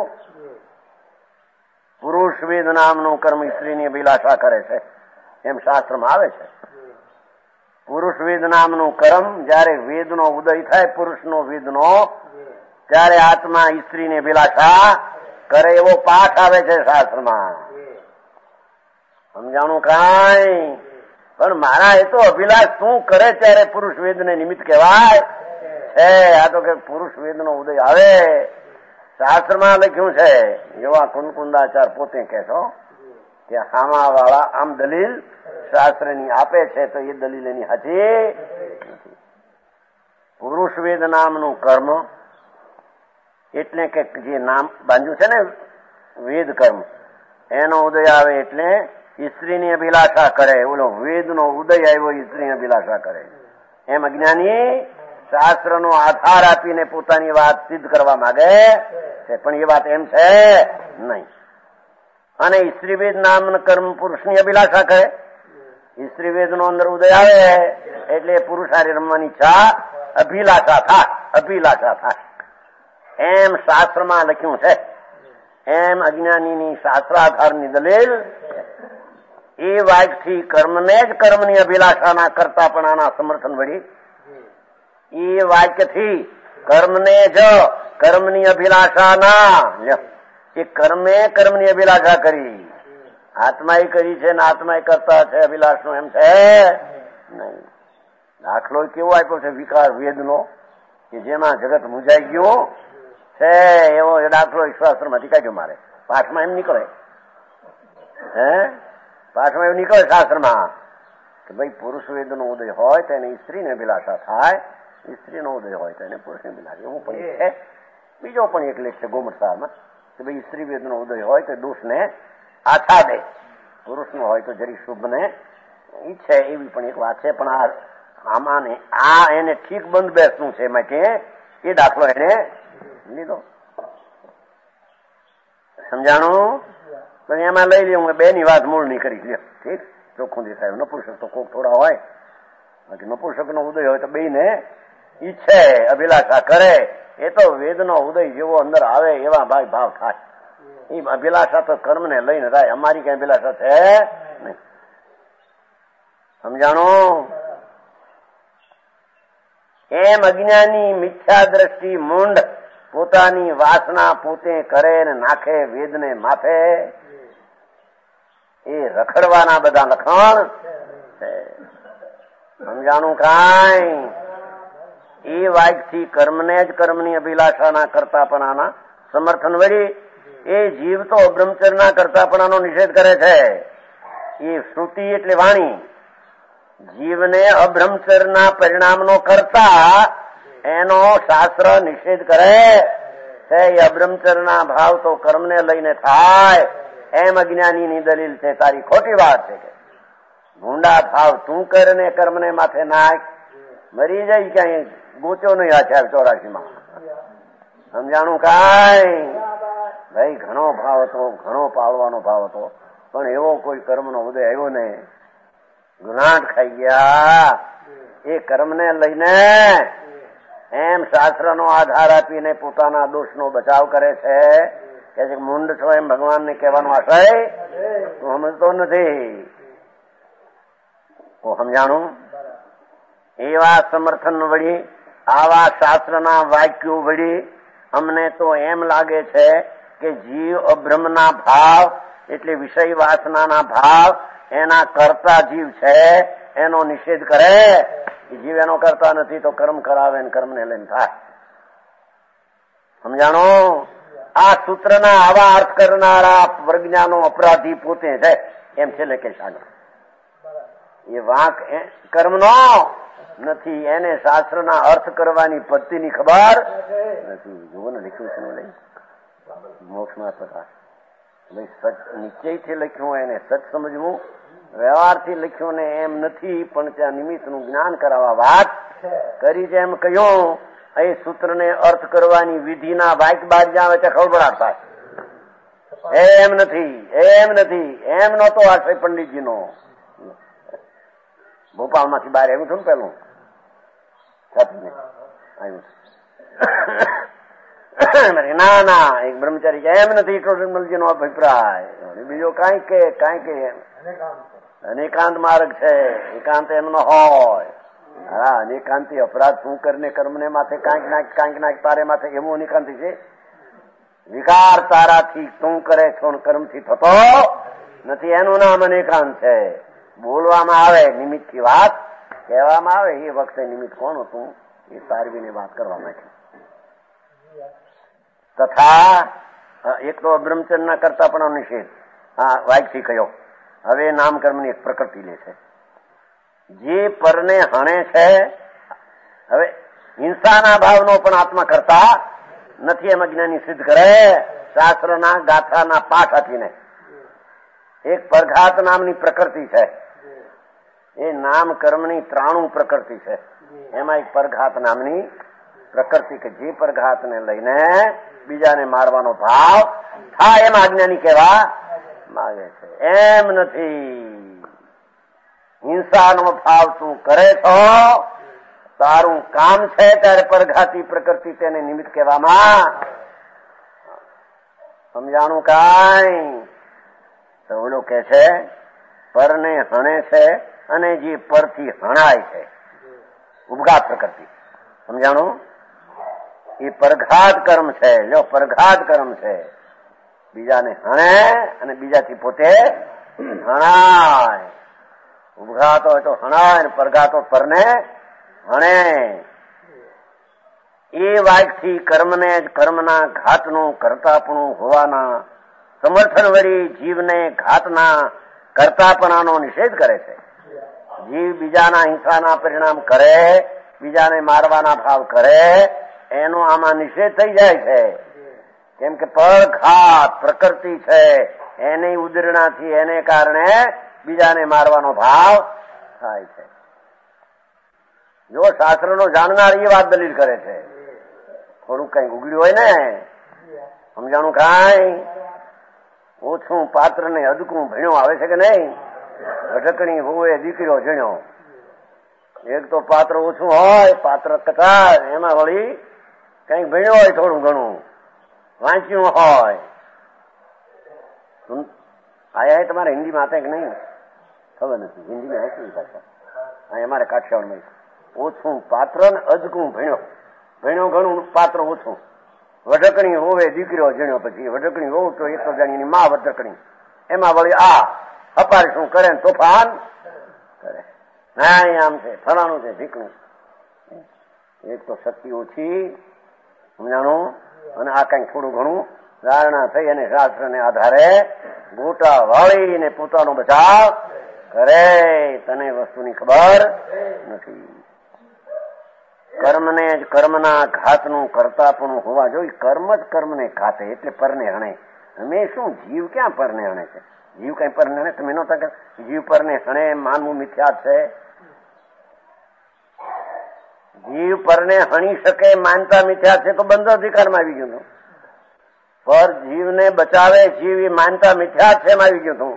પુરુષ વેદ નામનું કર્મ સ્ત્રીની અભિલાષા કરે છે એમ શાસ્ત્રમાં આવે છે. પુરુષ વેદ નામનું કર્મ જયારે વેદનો ઉદય થાય, પુરુષનો વેદનો, ત્યારે આત્મા સ્ત્રીની અભિલાષા કરે એવો પાઠ આવે છે શાસ્ત્રમાં. સમજાણું કાંઈ? પણ મારા એ તો અભિલાષ તું કરે ત્યારે પુરુષ વેદને નિમિત્ત કહેવાય છે. આ તો કે પુરુષ વેદનો ઉદય આવે શાસ્ત્રમાં લખ્યું છે. એવા કુંકુંદાચાર પોતે કહે છો કે હામા વાળા આમ દલીલ શાસ્ત્રની આપે છે તો એ દલીલ એની હાથી નથી. પુરુષ વેદ નામનું કર્મ એટલે કે જે નામ બાંધ્યું છે ને વેદ કર્મ, એનો ઉદય આવે એટલે સ્ત્રીની અભિલાષા કરે. ઓલો વેદનો ઉદય આવ્યો, સ્ત્રીની અભિલાષા કરે. એમ અજ્ઞાની શાસ્ત્રનો આધાર આપીને પોતાની વાત સિદ્ધ કરવા માંગે છે, પણ એ વાત એમ છે નહીં. અને સ્ત્રીવેદ નામનું કર્મ પુરુષની અભિલાષા કરે. સ્ત્રીવેદનો અંદર ઉદય આવે એટલે પુરુષ હારે રમવાની ઈચ્છા અભિલાષા થાય. એમ શાસ્ત્રમાં લખ્યું છે. એમ અજ્ઞાનીની શાસ્ત્ર આધારની દલીલ એ વાક્યથી કર્મને જ કર્મની અભિલાષાના કરતા પણ આના સમર્થન વળી એ વાક્યથી કર્મને જ કર્મની અભિલાષાના, એ કર્મે કર્મની અભિલાષા કરી, આત્માએ કરી છે ને આત્માએ કરતા છે અભિલાષનો એમ છે નહીં. દાખલો કેવો આપ્યો છે વિકાર વેદનો કે જેમાં જગત મૂંઝાઈ ગયું છે, એવો એ દાખલો શાસ્ત્રમાંથી કાઢ્યો. મારે પાઠમાં એમ નીકળે, પાઠમાં એવું નીકળે શાસ્ત્રમાં કે ભાઈ પુરુષ વેદનો ઉદય હોય તો એને સ્ત્રીને અભિલાષા થાય, સ્ત્રીનો ઉદય હોય તો એને પુરુષની અભિલાષા. એવું પણ છે. બીજો પણ એક લેખ છે ગોમરસારમાં કે ભાઈ સ્ત્રી વેદનો ઉદય હોય તો દોષને આછા દે, પુરુષનો હોય તો જરી શુભને ઈચ્છે, એવી પણ એક વાત છે. પણ આમાં આ એને ઠીક બંધ બેસવું છે માટે એ દાખલો એને લીધો. સમજાણું? તો એમાં લઈ લે બે ની વાત મૂળ ની કરી લે. ઠીક, ચોખ્ખું દેખાય. નપુંસક તો કોક થોડા હોય, બાકી નપુંસક નો ઉદય હોય તો બે ને ઈચ્છે અભિલાષા કરે. એ તો વેદનો ઉદય જેવો અંદર આવે એવા ભાઈ ભાવ થાય. એ અભિલાષા તો કર્મને લઈને થાય, અમારી કઈ અભિલાષા છે નહીં. સમજાણું? એમ અજ્ઞાની મિથ્યા દ્રષ્ટિ મૂંડ પોતાની વાસના પોતે કરે ને નાખે વેદને માથે, એ રખડવાના બધા લખણ છે. સમજાણું કાંઈ? એ વાક્યથી કર્મને જ કર્મની અભિલાષાના કરતાપણાના સમર્થન વળી એ જીવ તો બ્રહ્મચર્યના કરતાપણાનો નિષેધ કરે છે. એ શ્રુતિ એટલે વાણી જીવને અબ્રહ્મચર્યના પરિણામનો કરતા એનો શાસ્ત્ર નિષેધ કરે છે. એ અબ્રહ્મચર્યના ભાવ તો કર્મને લઈને થાય એમ અજ્ઞાનીની દલીલ છે. તારી ખોટી વાત છે કે ભૂંડા ભાવ તું કર ને કર્મને માથે નાખ, મરી જાય ક્યાંય ગોચો નહીં આ 84માં. સમજાણું કાંઈ? ભાઈ ઘણો ભાવ હતો, ઘણો પાળવાનો ભાવ હતો, પણ એવો કોઈ કર્મનો ઉદય આવ્યો ને ગુનાટ ખાઈ ગયા. એ કર્મને લઈને એમ શાસ્ત્રનો આધાર આપીને પોતાના દોષનો બચાવ કરે છે કે મૂંડ છો એમ ભગવાનને કહેવાનો આશય તું સમજતો નથી. સમજાણું? એવા સમર્થન વળી આવા શાસ્ત્રના વાક્યો વળી અમને તો એમ લાગે છે કે જીવ અબ્રહ્મના ભાવ એટલે વિષય વાસનાના ભાવ એના કરતા જીવ છે એનો નિષેધ કરે. જીવ એનો કરતા નથી તો કર્મ કરાવે ને કર્મને લઈને થાય. સમજાણો? આ સૂત્રના આવા અર્થ કરનારા પ્રજ્ઞાનો અપરાધી પોતે છે એમ છેલ્લે કે આગળ. એ વાંક કર્મનો નથી, એને શાસ્ત્રના અર્થ કરવાની પદ્ધતિની ખબર નથી. જુઓ ને લખ્યું છે લઈ મોક્ષમાં પ્રકાશ નિશ્ચયથી લખ્યું એને સચ સમજવું, વ્યવહારથી લખ્યું ને એમ નથી પણ ત્યાં નિમિત્તનું જ્ઞાન કરાવવા વાત કરી. જેમ કહ્યું એ સૂત્રને અર્થ કરવાની વિધિના વાક્ય બાદ જ્યાં આવે ત્યાં ખળભળાટ થાય. એમ નથી, એમ નથી, એમ નહોતો આશય પંડિતજીનો. ભોપાલમાંથી બહાર આવ્યું હતું ને પેલું આવ્યું. ના ના એક બ્રહ્મચારી એમ નથી ટોટલજીનો અભિપ્રાય. બીજો કાંઈ કે અનેકાંત માર્ગ છે, એકાંત એમનો હોય. હા, અનેકાંતિ અપરાધ તું કરીને કર્મને માથે કાંઈક નાખ તારે માથે એવું અનેકાંતિ છે. વિકાર તારાથી તું કરે છો કર્મથી થતો નથી, એનું નામ અનેકાંત છે. બોલવામાં આવે નિમિત્તથી વાત કહેવામાં આવે એ વખતે નિમિત્ત કોણ હતું એ તારવીને વાત કરવા માંગે. તથા એક તો બ્રહ્મચર્યના કરતા પણ નિષેધ આ વાક્યથી કયો. હવે નામકર્મની એક પ્રકૃતિ લે છે જે પરને હણે છે. હવે હિંસાના ભાવનો પણ આત્મા કરતા નથી એમ અજ્ઞાની સિદ્ધ કરે શાસ્ત્રના ગાથાના પાઠ આપીને. એક પરઘાત નામની પ્રકૃતિ છે, એ નામ કર્મની 93 પ્રકૃતિ છે. એમાં એક પરઘાત નામની પ્રકૃતિ કે જે પરઘાતને લઈને બીજાને મારવાનો ભાવ થાય એમ અજ્ઞાની કહેવા માંગે છે. એમ નથી. હિંસાનો ભાવ તું કરે છો, તારું કામ છે ત્યારે પરઘાતી પ્રકૃતિ તેને નિમિત્ત કહેવામાં. સમજાણું કાંઈ? તો ઓલો કે છે પરને હણે છે અને જે પરથી હણાય છે ઉપઘાત પ્રકૃતિ. સમજાણું? એ પરઘાત કર્મ છે. જો પરઘાત કર્મ છે, બીજાને હણે અને બીજાથી પોતે હણાય. ઉપઘાત હોય તો હણાય, પરઘાત હોય પરને હણે. એ વાક્યથી કર્મને જ કર્મના ઘાતનું કરતાપણું હોવાના સમર્થન વળી જીવને ઘાતના કરતાપણાનો નિષેધ કરે છે. જીવ બીજાના હિંસાના પરિણામ કરે, બીજાને મારવાના ભાવ કરે, એનો આમાં નિષેધ થઈ જાય છે. કેમ કે પરઘાત પ્રકૃતિ છે, એની ઉદરણાથી એને કારણે બીજાને મારવાનો ભાવ થાય છે. જો શાસ્ત્રનો જાણનાર એ વાત દલીલ કરે છે. થોડું કઈ ઉગડ્યું હોય ને, સમજાણું કાંઈ? ઓછું પાત્ર ને અદકું ભણ્યો આવે છે કે નહીં? ભટકણી હોય દીકરીઓ જણ્યો. એક તો પાત્ર ઓછું હોય, પાત્ર કથા, એમાં વળી કઈક ભણ્યો હોય, થોડું ઘણું વાંચ્યું હોય. આયા તમારે હિન્દીમાં હતા કે નહીં ખબર નથી. હિન્દીમાં હતી પાછા અહીંયા અમારે કાઠિયાવાડમાં. ઓછું પાત્ર ને અદકું ભણ્યો ઘણું પાત્ર ઓછું. વઢકણી હોવે દીકરીઓ જણ્યો. પછી વઢકણી હોવ તો એક તો જાણીની માં વઢકણી, એમાં વળી આ અપાર શું કરે ને તોફાન કરે. ના આમ છે ફલાણું છે ઢીકણું. એક તો શક્તિ ઓછી, સમજાણું, અને આ કઈક થોડું ઘણું ધારણા થઈ અને શાસ્ત્રને આધારે ગોટા વાળીને પોતાનો બચાવ કરે. તને વસ્તુની ખબર નથી. કર્મને જ કર્મના ઘાતનું કરતાપણું હોવા જોઈએ. કર્મ જ કર્મને ઘાતે, એટલે પરને હણે. અમે શું, જીવ ક્યાં પરને હણે છે? જીવ કઈ પરને હણે? તમે નહોતા કે જીવ પરને હણે માનવું મિથ્યા છે? જીવ પરને હણી શકે માનતા મિથ્યા છે તો બંધ અધિકારમાં આવી ગયું. પર જીવને બચાવે જીવ એ માનતા મિથ્યા છે એમ આવી ગયું હતું.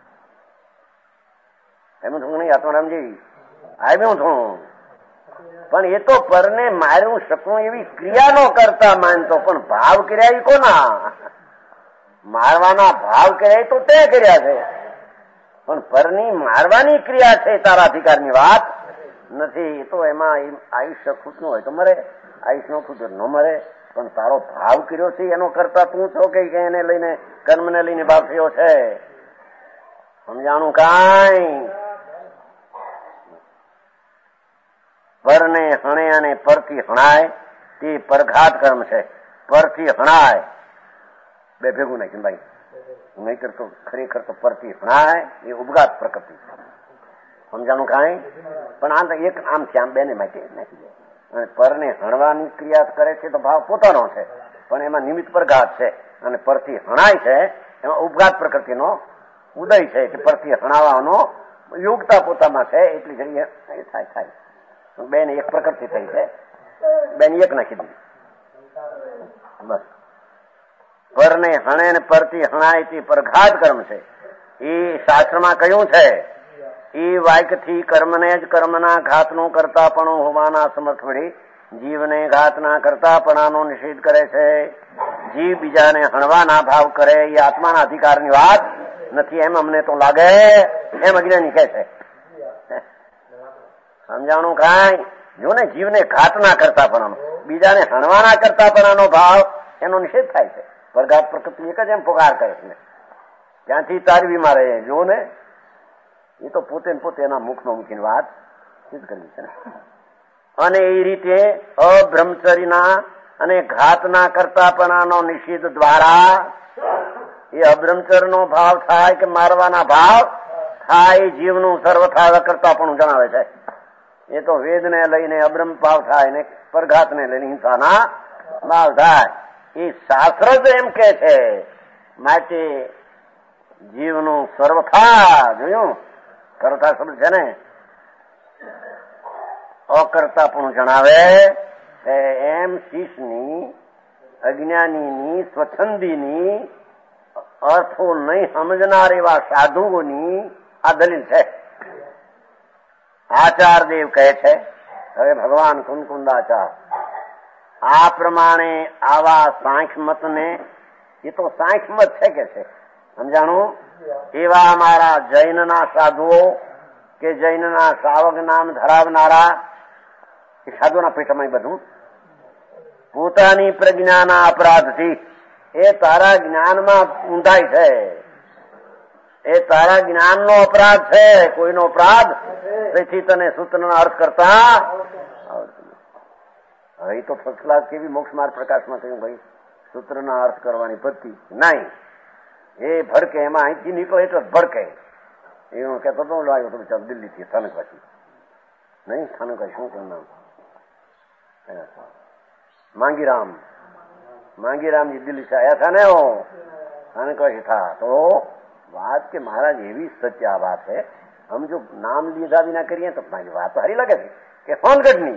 એમ થયું નહીં આત્મારામજી? આવ્યું છું, પણ એ તો પરને માર્યું શકું એવી ક્રિયા નો કરતા માનતો, પણ ભાવ કર્યા એ કોના? મારવાના ભાવ કર્યા તો તે કર્યા છે, પણ પરની મારવાની ક્રિયા છે તારા અધિકારની વાત નથી. તો એમાં આયુષ્ય ખુદનું હોય તો મરે, આયુષ્ય નો ખુદ ન મરે, પણ તારો ભાવ કર્યો છે એનો કરતા તું છો કે એને લઈને, કર્મને લઈને ભાવ થયો છે? સમજાણું કાંઈ? પરને હણે અને પરથી હણાય તે પરઘાત કર્મ છે. પરથી હણાય બે ભેગું નાખ્યું ભાઈ, નહીતર તો ખરેખર તો પરથી હણાય એ ઉપઘાત પ્રકૃતિ. સમજાણું કાંઈ? પણ આ તો એક આમ છે, આમ બેને માટે નાખી દે. અને પરને હણવાની ક્રિયા કરે છે તો ભાવ પોતાનો છે, પણ એમાં નિમિત્ત પરઘાત છે. અને પરથી હણાય છે એમાં ઉપઘાત પ્રકૃતિનો ઉદય છે, કે પરથી હણાવવાનો યોગતા પોતામાં છે. એટલી જગ્યાએ થાય થાય. બેન એક પ્રકૃતિ થઈ છે, બેન એક નાખી દીધી બસ. પરને હણે ને પરથી હણાય તે પરઘાત કર્મ છે. એ શાસ્ત્રમાં કહ્યું છે. એ વાક્યથી કર્મને જ કર્મના ઘાતનું કરતાપણું હોવાના સમર્થ વળી જીવને ઘાતના કરતાપણાનો નિષેધ કરે છે. જીવ બીજાને હણવાના ભાવ કરે એ આત્માના અધિકારની વાત નથી, એમ અમને તો લાગે, એમ અજ્ઞાની કહે છે. સમજાણું કાંઈ? જો ને, જીવને ઘાતના કરતાપણાનો, બીજાને હણવાના કરતાપણાનો ભાવ એનો નિષેધ થાય છે. પરઘાત પ્રકૃતિ એક જ એમ પુકાર કરે છે, ત્યાંથી તારવી મારે. જો ને, એ તો પોતે એના મુખમાં મૂકીને વાત સિદ્ધ કરવી છે ને. અને એ રીતે અબ્રહ્મચરીના અને ઘાતના કરતાપણાનો નિષેધ દ્વારા એ અબ્રહ્મચરનો ભાવ થાય કે મારવાના ભાવ થાય, જીવનું સર્વથા કરતાપણું જણાવે છે. એ તો વેદને લઈને અબ્રહ્મ ભાવ થાય ને પરઘાતને લઈને હિંસાના ભાવ થાય. એ શાસ્ત્ર જ એમ કે છે. માટે જીવનું સર્વથા, જોયું સર્વથા શબ્દ છે ને, અકર્તાપણું જણાવે. એમ શીશની, અજ્ઞાનીની, સ્વચ્છંદીની, અર્થો નહીં સમજનાર એવા સાધુઓની આ દલીલ છે. આચાર દેવ કહે છે, હવે ભગવાન કુંકુંદાચાર આ પ્રમાણે આવા સાંખ્ય મતને, એ તો સાંખ્ય મત છે કે છે, સમજાણું, એવા અમારા જૈનના સાધુઓ કે જૈનના શ્રાવક નામ ધરાવનારા, એ સાધુના પેટમાં બધું પોતાની પ્રજ્ઞાના અપરાધથી, એ તારા જ્ઞાનમાં ઊંધાઈ છે, એ તારા જ્ઞાનનો અપરાધ છે, કોઈનો અપરાધ. તેથી તને સૂત્રના અર્થ કરતા હવે તો ફર્સ્ટ ક્લાસ કેવી મોક્ષ માર્ગ પ્રકાશમાં કહ્યું, ભાઈ સૂત્રના અર્થ કરવાની પદ્ધતિ નહીં. એ ભડકે, એમાં અહીંથી નીકળે એટલે ભડકે. એવું કહેતો તો લાવ્યો તો બિચારો દિલ્હીથી સ્થાનકવાસી, નહીં સ્થાનકવાસી શું કેવું નામ, માંગીરામજી દિલ્હી से आया था ने वो स्थानकवासी था. तो बात के महाराज एवी सत्य आ बात है, हम जो नाम લીધા વિના કરીએ તો વાત તો હારી લાગે છે કે સોનગઢની,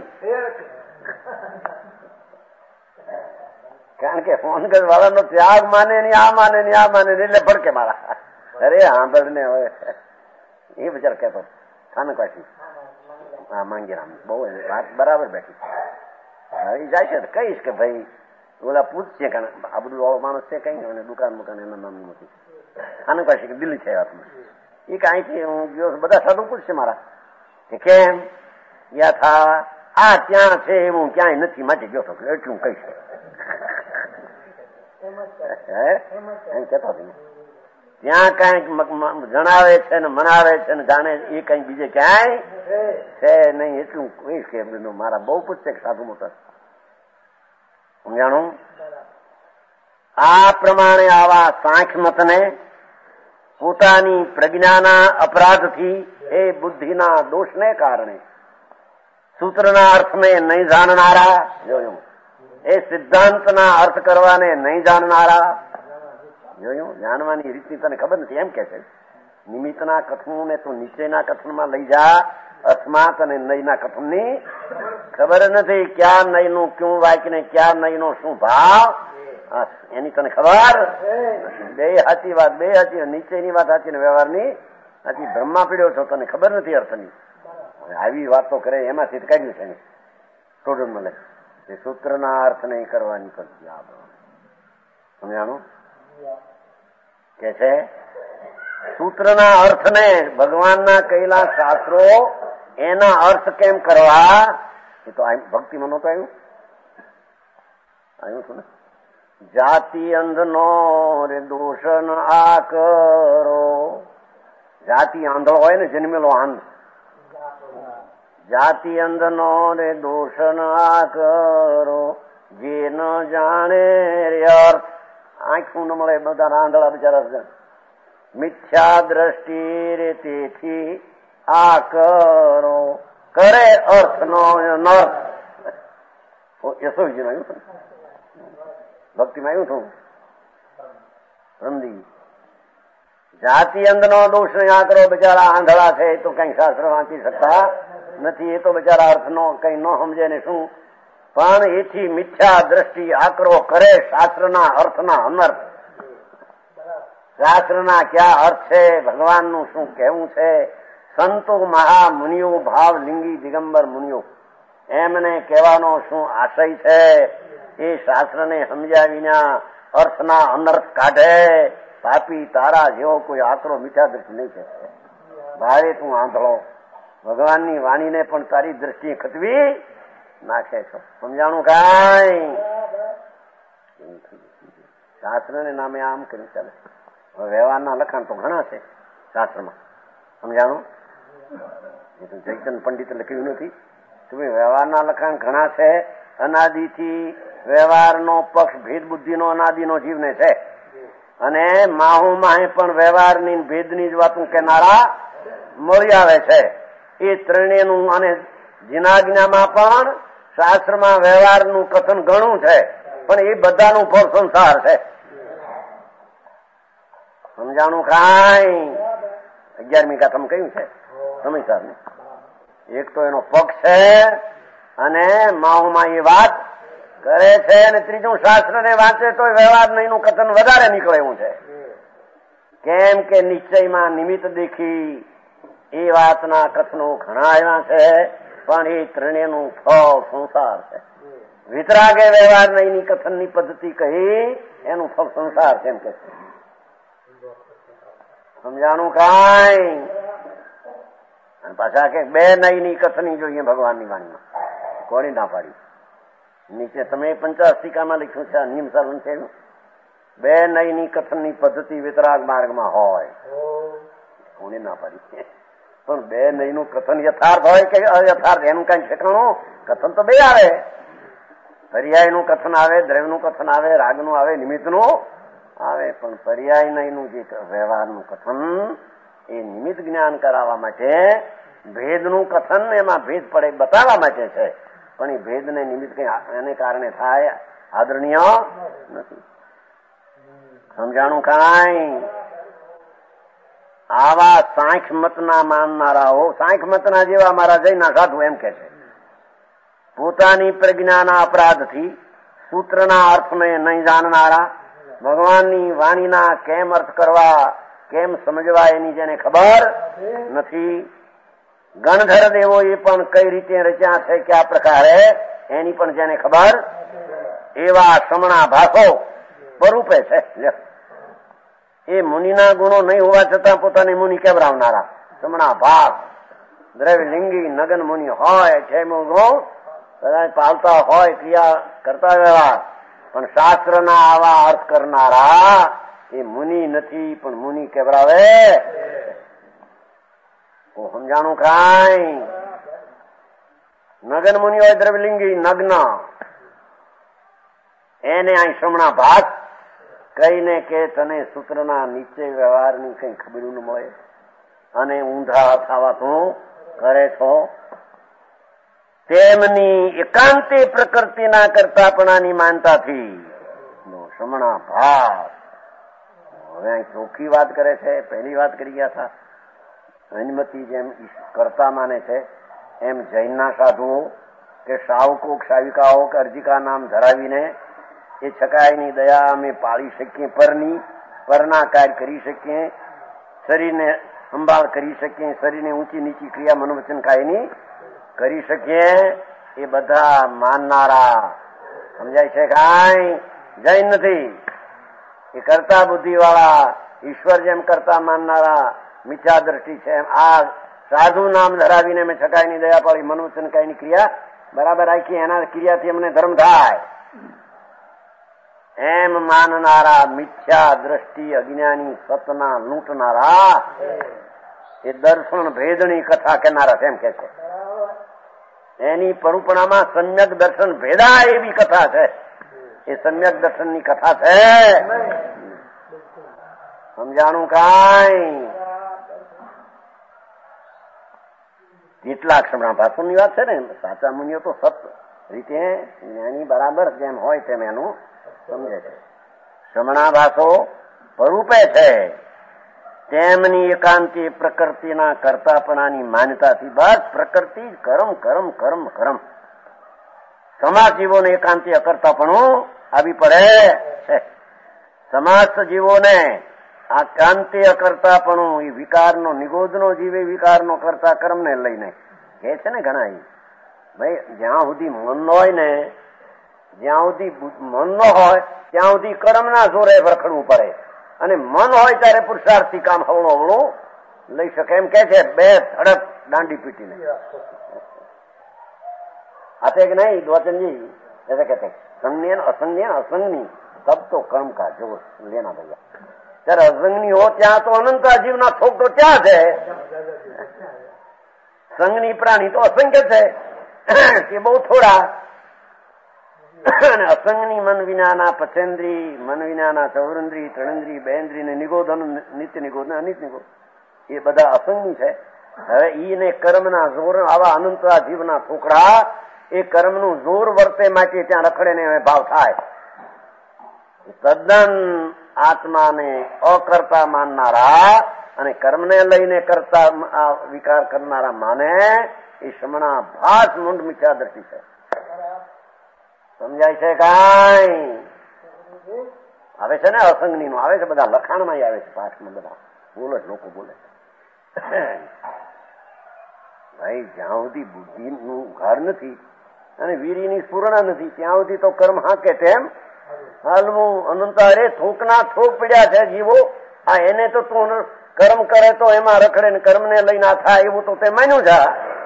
કારણ કે સોનગઢ વાળાનો ત્યાગ માને ને આ માને ને આ માને એટલે ભડકે મારા. અરે આંબળ ને હવે એ બિચાર કહેતો સ્થાનકવાસી, હા માંગીરામ, બહુ વાત બરાબર બેઠી. એ જાય છે તો કહીશ કે ભાઈ ઓલા પૂછશે, કારણ આ બધું વાળો માણસ છે કઈ દુકાન બુકાન એના નામ નથી. સ્થાનકવાસી કે દિલ્હી છે વાતમાં, એ કાંઈથી હું ગયો, બધા સાધુ પૂછશે મારા કે કેમ ગયા થા, આ ત્યાં છે હું ક્યાંય નથી માટે ગયો હતો, એટલું કહીશ. એમ કેતો ત્યાં કઈક જણાવે છે ને મનાવે છે ને જાણે એ કઈ બીજે ક્યાંય છે નહીં. એટલું કહીશ કે મારા બહુ પૂછશે સાધુ મોટા સમજાણું. આ પ્રમાણે આવા સાંખ્યમતને પોતાની પ્રજ્ઞાના અપરાધથી એ બુદ્ધિના દોષને કારણે સૂત્રના અર્થને નહીં જાણનારા, જોયું એ સિદ્ધાંતના અર્થ કરવાને નહીં જાણનારા, જોયું જાણવાની રીતની તને ખબર નથી એમ કે છે. નિમિત્તના કથન ને તું નીચેના કથનમાં લઈ જા, અસ્માત અને નયના કથનની ખબર નથી. ક્યાં નયનું ક્યું વાક્ય ને ક્યાં નયનો શું ભાવ એની તને ખબર. બે સાચી વાત, બે સાચી, નીચેની વાત સાચી ને વ્યવહારની સાચી. બ્રહ્મા પીડ્યો છો તને ખબર નથી અર્થની. આવી વાતો કરે એમાંથી કાઢ્યું છે ને થોડું મળે એ સૂત્રના અર્થ નહીં કરવાની પડતી. સમજાણું કે છે સૂત્રના અર્થને ભગવાનના કહેલા શાસ્ત્રો એના અર્થ કેમ કરવા એ તો ભક્તિ મનો તો આવ્યું છું ને. જાતિ અંધનો રે દોષણ આ કરો. જાતિ આંધળો હોય ને જન્મેલો આંધ. જાતિ અંધનો રે દોષણ આ કરો જે ન જાણે રે અર્થ. આંખું ન મળે બધા આંધળા બિચારા. મિથ્યા દ્રષ્ટિ રે તેથી આ કરો કરે અર્થ નો નર્થ. યશોજીમાં આવ્યું ભક્તિમાં આવ્યું છું સમજી. જાતિ અંધનો દોષ ને આ કરો. બિચારા આંધળા છે એ તો કઈ શાસ્ત્ર વાંચી શકતા નથી. એ તો બિચારા અર્થનો કઈ ન સમજે ને શું. પણ એથી મિથ્યા દ્રષ્ટિ આકરો કરે શાસ્ત્રના અર્થના અનર્થ. શાસ્ત્રના ક્યાં અર્થ છે, ભગવાનનું શું કહેવું છે. સંતો મહામુનિઓ ભાવ લિંગી દિગંબર મુનિઓ એમને કહેવાનો શું આશય છે એ શાસ્ત્રને સમજ્યા વિના અર્થના અનર્થ કાઢે. પાપી તારા જેવો કોઈ આકરો મીઠા દ્રષ્ટિ નહીં છે. ભારે તું આંધળો ભગવાનની વાણીને પણ તારી દ્રષ્ટિએ ખતવી નાખે છો. સમજાણું કાંઈ. શાસ્ત્રને નામે આમ કરી ચાલે. વ્યવહારના લખાણ તો ઘણા છે શાસ્ત્રમાં. સમજાણું. એ તો જયચંદ પંડિતે લખ્યું નથી. તમે વ્યવહારના લખાણ ઘણા છે. અનાદિથી વ્યવહારનો પક્ષ ભેદ બુદ્ધિનો અનાદિનો જીવને છે અને માહુ માહે પણ વ્યવહારની ભેદની જ વાતું કહેનારા મળી આવે છે. એ ત્રણેયનું અને જીનાજ્ઞામાં પણ શાસ્ત્રમાં વ્યવહારનું કથન ઘણું છે પણ એ બધાનું ફળ સંસાર છે. સમજાણું કાંઈ. 11મી કથમ કહ્યું છે સમયસારને. એક તો એનો પક્ષ છે અને માહુમાં એ વાત કરે છે અને ત્રીજું શાસ્ત્રને વાંચે તો વ્યવહાર નહીંનું કથન વધારે નીકળે એવું છે. કેમ કે નિશ્ચયમાં નિમિત્ત દેખી એ વાતના કથનો ઘણા આવ્યા છે પણ એ ત્રણેયનું ફળ સંસાર છે. વિતરાગે વ્યવહાર નહીંની કથનની પદ્ધતિ કહી એનું ફળ સંસાર છે એમ કે છે. સમજાણું કાંઈ. પાછા કે બે નયની કથની જોઈએ ભગવાનની વાણીમાં. કોની ના પાડી. નીચે તમે પંચાસ્તિકામાં લખ્યું છે નિયમ સાલન છે. બે નયની કથનની પદ્ધતિ વિતરાગ માર્ગમાં હોય. કોની ના પાડી. પણ બે નયનું કથન યથાર્થ હોય કે અયથાર્થ એનું કઈ ઠેકાણું. કથન તો બે આવે. પર્યાયનું કથન આવે, દ્રવ્યનું કથન આવે, રાગનું આવે, નિમિત્તનું આવે. પણ પર્યાય નયનું જે વ્યવહારનું કથન એ નિમિત્ત જ્ઞાન કરાવવા માટે ભેદનું કથન એમાં ભેદ પડે બતાવવા માટે છે પણ એ ભેદને નિમિત્ત કઈ એને કારણે થાય આદરણીય નથી. સમજાણું કાંઈ. આવા સાંખ્ય મતના માનનારાઓ સાંખ્ય મતના જેવા મારા જૈના સાધુ એમ કે છે પોતાની પ્રજ્ઞાના અપરાધથી સૂત્રના અર્થને નહીં જાણનારા, ભગવાનની વાણીના કેમ અર્થ કરવા કેમ સમજવા એની જેને ખબર નથી. ગણધર દેવો એ પણ કઈ રીતે રચ્યા છે કયા પ્રકારે એની પણ જેને ખબર એવા સમણા ભાષો સ્વરૂપે છે. એ મુનિના ગુણો નહીં હોવા છતાં પોતાની મુનિ કેવરાવનારા સમણા ભાગ દ્રવ્યલિંગી નગન મુનિ હોય છે. ગુણ કદાચ પાલતા હોય ક્રિયા કરતા વ્યવહાર પણ શાસ્ત્રના આવા અર્થ કરનારા એ મુનિ નથી પણ મુનિ કેવડાવે. સમજાણું કાંઈ? નગન મુનિ હોય દ્રવ્યલિંગી નગ્ન, એને અહીં શ્રમણા ભાત કહીને કે તને સૂત્રના નીચે વ્યવહારની કઈ ખબર ન મળે અને ઊંધા થવા તું કરે છો. તેમની એકાંતી પ્રકૃતિના કરતાપણાની માનતાથી શ્રમણા ભાત. હવે અહીં ચોખ્ખી વાત કરે છે. પહેલી વાત કરી ગયા હતા અનુમતિ જેમ કરતા માને છે એમ જૈનના સાધુઓ કે શાવકો શાવિકાઓ કે અર્જિકા નામ ધરાવીને એ છકાઈની દયા અમે પાળી શકીએ, પરના કાર્ય કરી શકીએ, શરીરને સંભાળ કરી શકીએ, શરીરને ઊંચી નીચી ક્રિયા મનોવચન કાયની કરી શકીએ. એ બધા માનનારા સમજાય છે કાંઈ? જૈન નથી. એ કરતા બુદ્ધિ વાળા ઈશ્વર જેમ કરતા માનનારા મિથ્યા દ્રષ્ટિ છે. એમ આ સાધુ નામ ધરાવીને મેં છકાઈની દયા પાળી મનોવચન કાયની ક્રિયા બરાબર રાખી, એના ક્રિયાથી અમને ધર્મ થાય એમ માનનારા મિથ્યા દ્રષ્ટિ અજ્ઞાની સતના લૂંટનારા એ દર્શન ભેદની કથા કહેનારા એમ કે છે. એની પરુપણામાં સમ્યક દર્શન ભેદા એવી કથા છે. એ સમ્યક દર્શનની કથા છે. સમજાણું કાંઈ? કેટલાક શ્રમણા ભાષણની વાત છે ને, સાચા મુનિઓ તો સત રીતે જ્ઞાની બરાબર જેમ હોય તેમ એનું સમજે છે. શ્રમણા ભાષો સ્વરૂપે છે તેમની એકાંતી પ્રકૃતિના કરતાપણાની માન્યતાથી બસ પ્રકૃતિ કર્મ કર્મ કર્મ કર્મ. સમાજ જીવોને એકાંતી અકર્તાપણું આવી પડે છે. સમાજ જીવોને આ કાંતિ અકર્તાપણું એ વિકારનો નિગોદનો જીવે વિકારનો કરતા કર્મને લઈને કે છે ને ઘણા. ભાઈ જ્યાં સુધી મન હોય ને, જ્યાં સુધી મન ન હોય ત્યાં સુધી કર્મના જોરે વરખડવું પડે, અને મન હોય ત્યારે પુરુષાર્થી કામ હવળું હવળું લઈ શકે. એમ કે છે બે ધડક દાંડી પીટીને આતે કે નહીં द्वाचनजी ऐसे कहते संज्ञान असंज्ञान असंगनी तब तो कर्म का जोश लेना भैया. ત્યારે અસંગની હો ત્યાં તો અનંત જીવના થોક તો ત્યાં છે. સંગની પ્રાણી તો અસંખ્ય છે કે બહુ થોડા. અને અસંગની મન વિનાના પચેન્દ્રી, મન વિનાના ચૌરેન્દ્રી, ત્રણેન્દ્રી, બેન્દ્રી ને નિગોદ, નિત્ય નિગોદ ને અનિત નિગોદ એ બધા અસંગની છે. હવે ઈને કર્મના જોર આવા અનંત જીવના થોકડા એ કર્મનું જોર વર્તે માટે ત્યાં રખડે ને ભાવ થાય. તદ્દન આત્માને અકર્તા માનનારા અને કર્મને લઈને કરતા વિકાર કરનારા માને એ શ્રમણા ભાસ મૂંડ મિથ્યા દ્રષ્ટિ છે. સમજાય છે કાંઈ? આવે છે ને અસંગની નું આવે છે, બધા લખાણમાં આવે છે, પાઠમાં બધા બોલે લોકો બોલે. ભાઈ જ્યાં સુધી બુદ્ધિનું ઘર નથી અને વીરીની સ્ફુરણા નથી ત્યાં સુધી તો કર્મ હાકે તેમ હાલવું. અનંત અરે થોકના થોક પડ્યા છે જીવો. આ એને તો તું કર્મ કરે તો એમાં રખડે ને કર્મને લઈને આ થાય એવું તો તે માન્યું છે.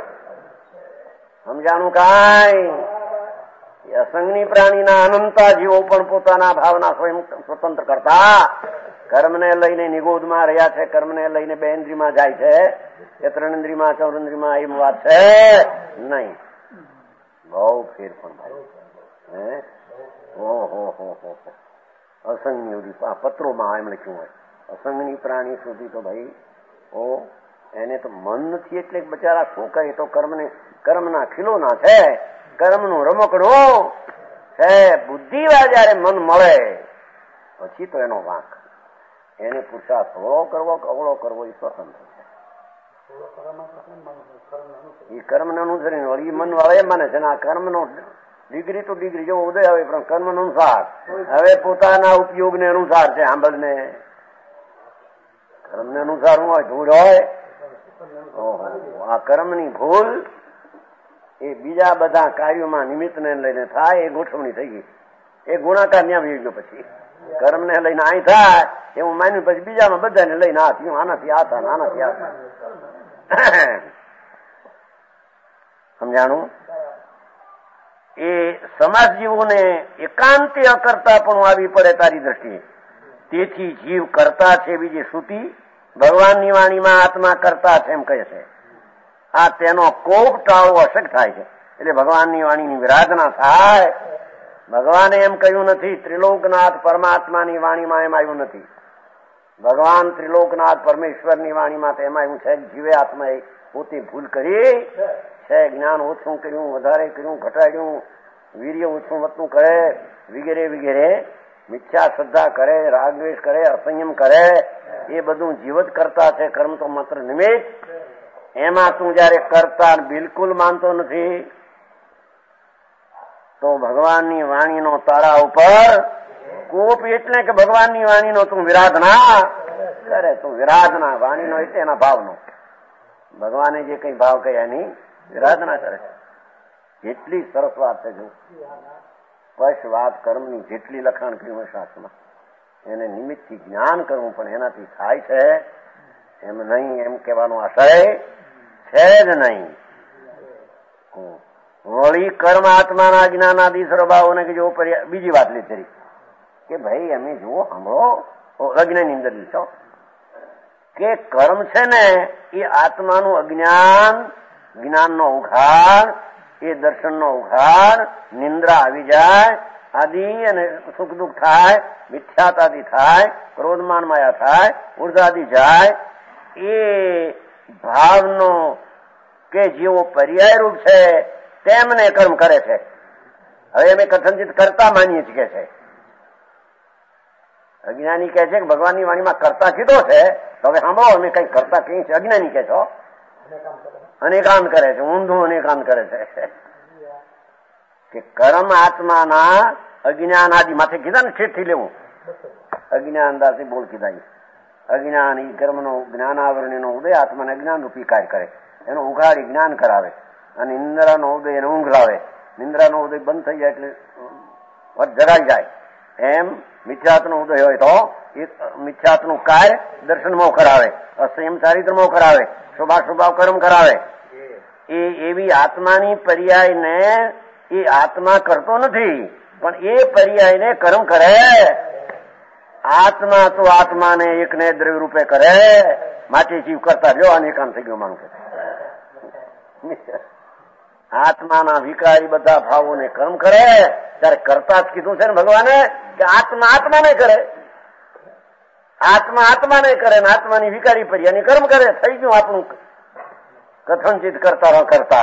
સમજાણું કાંઈ? અસંગની પ્રાણીના અનંતા જીવો પણ પોતાના ભાવના સ્વયં સ્વતંત્ર કરતા કર્મને લઈને નિગોદમાં રહ્યા છે, કર્મને લઈને બેન્દ્રીમાં જાય છે કે ત્રણેન્દ્રીમાં ચૌરેન્દ્રીમાં એમ વાત છે નહીં. બહુ ફેર પણ ભાઈ. ઓહો અસંગની પત્રોમાં એમ લખ્યું હોય અસંગની પ્રાણી સુધી તો ભાઈ એને તો મન નથી એટલે બચારા શું કહે તો કર્મના ખીલોના છે, કર્મનું રમકડું છે. બુદ્ધિવા જયારે મન મળે પછી તો એનો વાંક. એને પુરુષાર્થ થોડો કરવો કે અવળો કરવો એ સ્વતંત્ર છે. એ કર્મને અનુસરીને વળી મન વાળા એ માને છે ને આ કર્મનો ડિગ્રી તો ડિગ્રી જેવો ઉદય આવે પણ કર્મ અનુસાર હવે પોતાના ઉપયોગને અનુસાર છે. સાંભળને કર્મને અનુસાર શું હોય? ધૂળ હોય. આ કર્મની ભૂલ એ બીજા બધા કાર્યોમાં નિમિત્તને લઈને થાય. એ ગોઠવણી થઈ ગઈ. એ ગુણાકાર ત્યાં વી ગયો. પછી કર્મને લઈને અહીં થાય એવું માન્યું, પછી બીજામાં બધાને લઈને આ થયું, આનાથી આ થાય, આનાથી આ થાય. સમજાણું? એ સમાજ જીવોને એકાંતી અકર્તા પણ આવી પડે તારી દ્રષ્ટિએ. તેથી જીવ કરતા છે. બીજી શ્રુતિ ભગવાનની વાણીમાં આત્મા કરતા છે એમ કહે છે. આ તેનો કોપ ટાળવો અશક્ય થાય છે. એટલે ભગવાનની વાણીની વિરાધના થાય. ભગવાને એમ કહ્યું નથી. ત્રિલોકનાથ પરમાત્માની વાણીમાં એમ આવ્યું નથી. ભગવાન ત્રિલોકનાથ પરમેશ્વરની વાણીમાં તો એમ આવ્યું છે જીવે આત્માએ પોતે ભૂલ કરી છે. જ્ઞાન ઓછું કર્યું, વધારે કર્યું, ઘટાડ્યું, વીર્ય ઓછું વધતું કરે વગેરે વગેરે, મિથ્યા શ્રદ્ધા કરે, રાગદ્વેષ કરે, અસંયમ કરે, એ બધું જીવત કરતા છે. કર્મ તો માત્ર નિમિત્ત. એમાં તું જયારે કરતા બિલકુલ માનતો નથી તો ભગવાનની વાણીનો તારા ઉપર કોપ એટલે કે ભગવાનની વાણીનો તું વિરાધના કરે. તું વિરાધના વાણીનો એટલે એના ભાવનો. ભગવાને જે કઈ ભાવ કહ્યા એની વિરાધના કરે છે. જેટલી સરસ વાત છે. જો સ્પષ્ટ વાત કર્મની જેટલી લખાણ કર્યું શાસ્ત્રમાં, એને નિમિત્તથી જ્ઞાન કરવું પણ એનાથી થાય છે એમ નહીં, એમ કહેવાનો આશય છે જ નહીં. વળી કર્મ આત્માના જ્ઞાનાદિ સ્વભાવોને કે જો બીજી વાત લીધી કે ભાઈ અમે જુઓ સાંભળો અજ્ઞાનની અંદર લીધો કે કર્મ છે ને એ આત્માનું અજ્ઞાન, જ્ઞાનનો ઉઘાડ, એ દર્શનનો ઉઘાડ, નિંદ્રા આવી જાય આદિ અને સુખ દુઃખ થાય, મિથ્યાતાદિ થાય, ક્રોધમાન માયા થાય, ઉર્જાદિ જાય, એ ભાવનો કે જેવો પર્યાય રૂપ છે તેમને કર્મ કરે છે. હવે અમે કથનચિત કરતા માનીએ છીએ કે છે. અજ્ઞાની કહે છે કે ભગવાનની વાણીમાં કરતા કીધો છે તો હવે સાંભળો અમે કઈ કરતા કઈ છે. અજ્ઞાની કહે છો અનેકાંત કરે છે, ઊંધું અનેકાંત કરે છે કે કર્મ આત્માના અજ્ઞાન આદિ માથે કીધા ને ઠેઠથી લેવું. અજ્ઞાન દાસી બોલ કીધા. અજ્ઞાન ઈ કર્મનો જ્ઞાનાવરણીનો ઉદય આત્માને અજ્ઞાન રૂપી કાર્ય કરે, એનો ઉઘાડી જ્ઞાન કરાવે, અને નિંદ્રાનો ઉદય એને ઊંઘ લાવે. નિંદ્રાનો ઉદય બંધ થઈ જાય એટલે જરાઈ જાય. એમ મિથ્યાત્વનો ઉદય હોય તો એ મિથ્યાત્વનું કાર્ય દર્શનમાં કરાવે, અસંયમ ચારિત્રમાં કરાવે, શુભાશુભાવ કર્મ કરાવે. એ એવી આત્માની પર્યાયને એ આત્મા કરતો નથી, પણ એ પર્યાયને કર્મ કરે. આત્મા તો આત્માને એકને દ્રવ્ય રૂપે કરે, માટે જીવ કરતા રહ્યો અને કામ થઈ ગયો માંગે. આત્માના વિકારી બધા ભાવોને કર્મ કરે. ત્યારે કરતા જ કીધું છે ને ભગવાને કે આત્મા આત્માને કરે, આત્મા આત્માને કરે ને આત્માની વિકારી પર્યાયની કર્મ કરે. થઈ ગયું આપણું કથનચિત કરતા કરતા.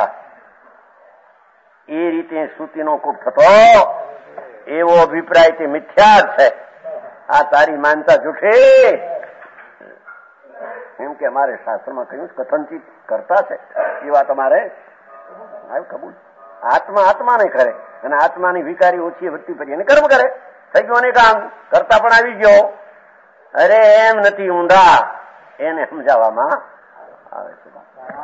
એ રીતે શ્રુતિનો કૂપ થતો એવો અભિપ્રાય તે મિથ્યા જ છે. આ તારી માનતા જૂઠી. એમ કે અમારે શાસ્ત્રમાં કહ્યું કથનચિત કરતા છે એ વાત અમારે કબૂલ. આત્મા આત્માને કરે અને આત્માની વિકારી ઓછી વૃત્તિ પછી એને કર્મ કરે. થઈ ગયું અને કામ કરતા પણ આવી ગયો. અરે એમ નથી, ઊંધા એને સમજાવવામાં આવે છે.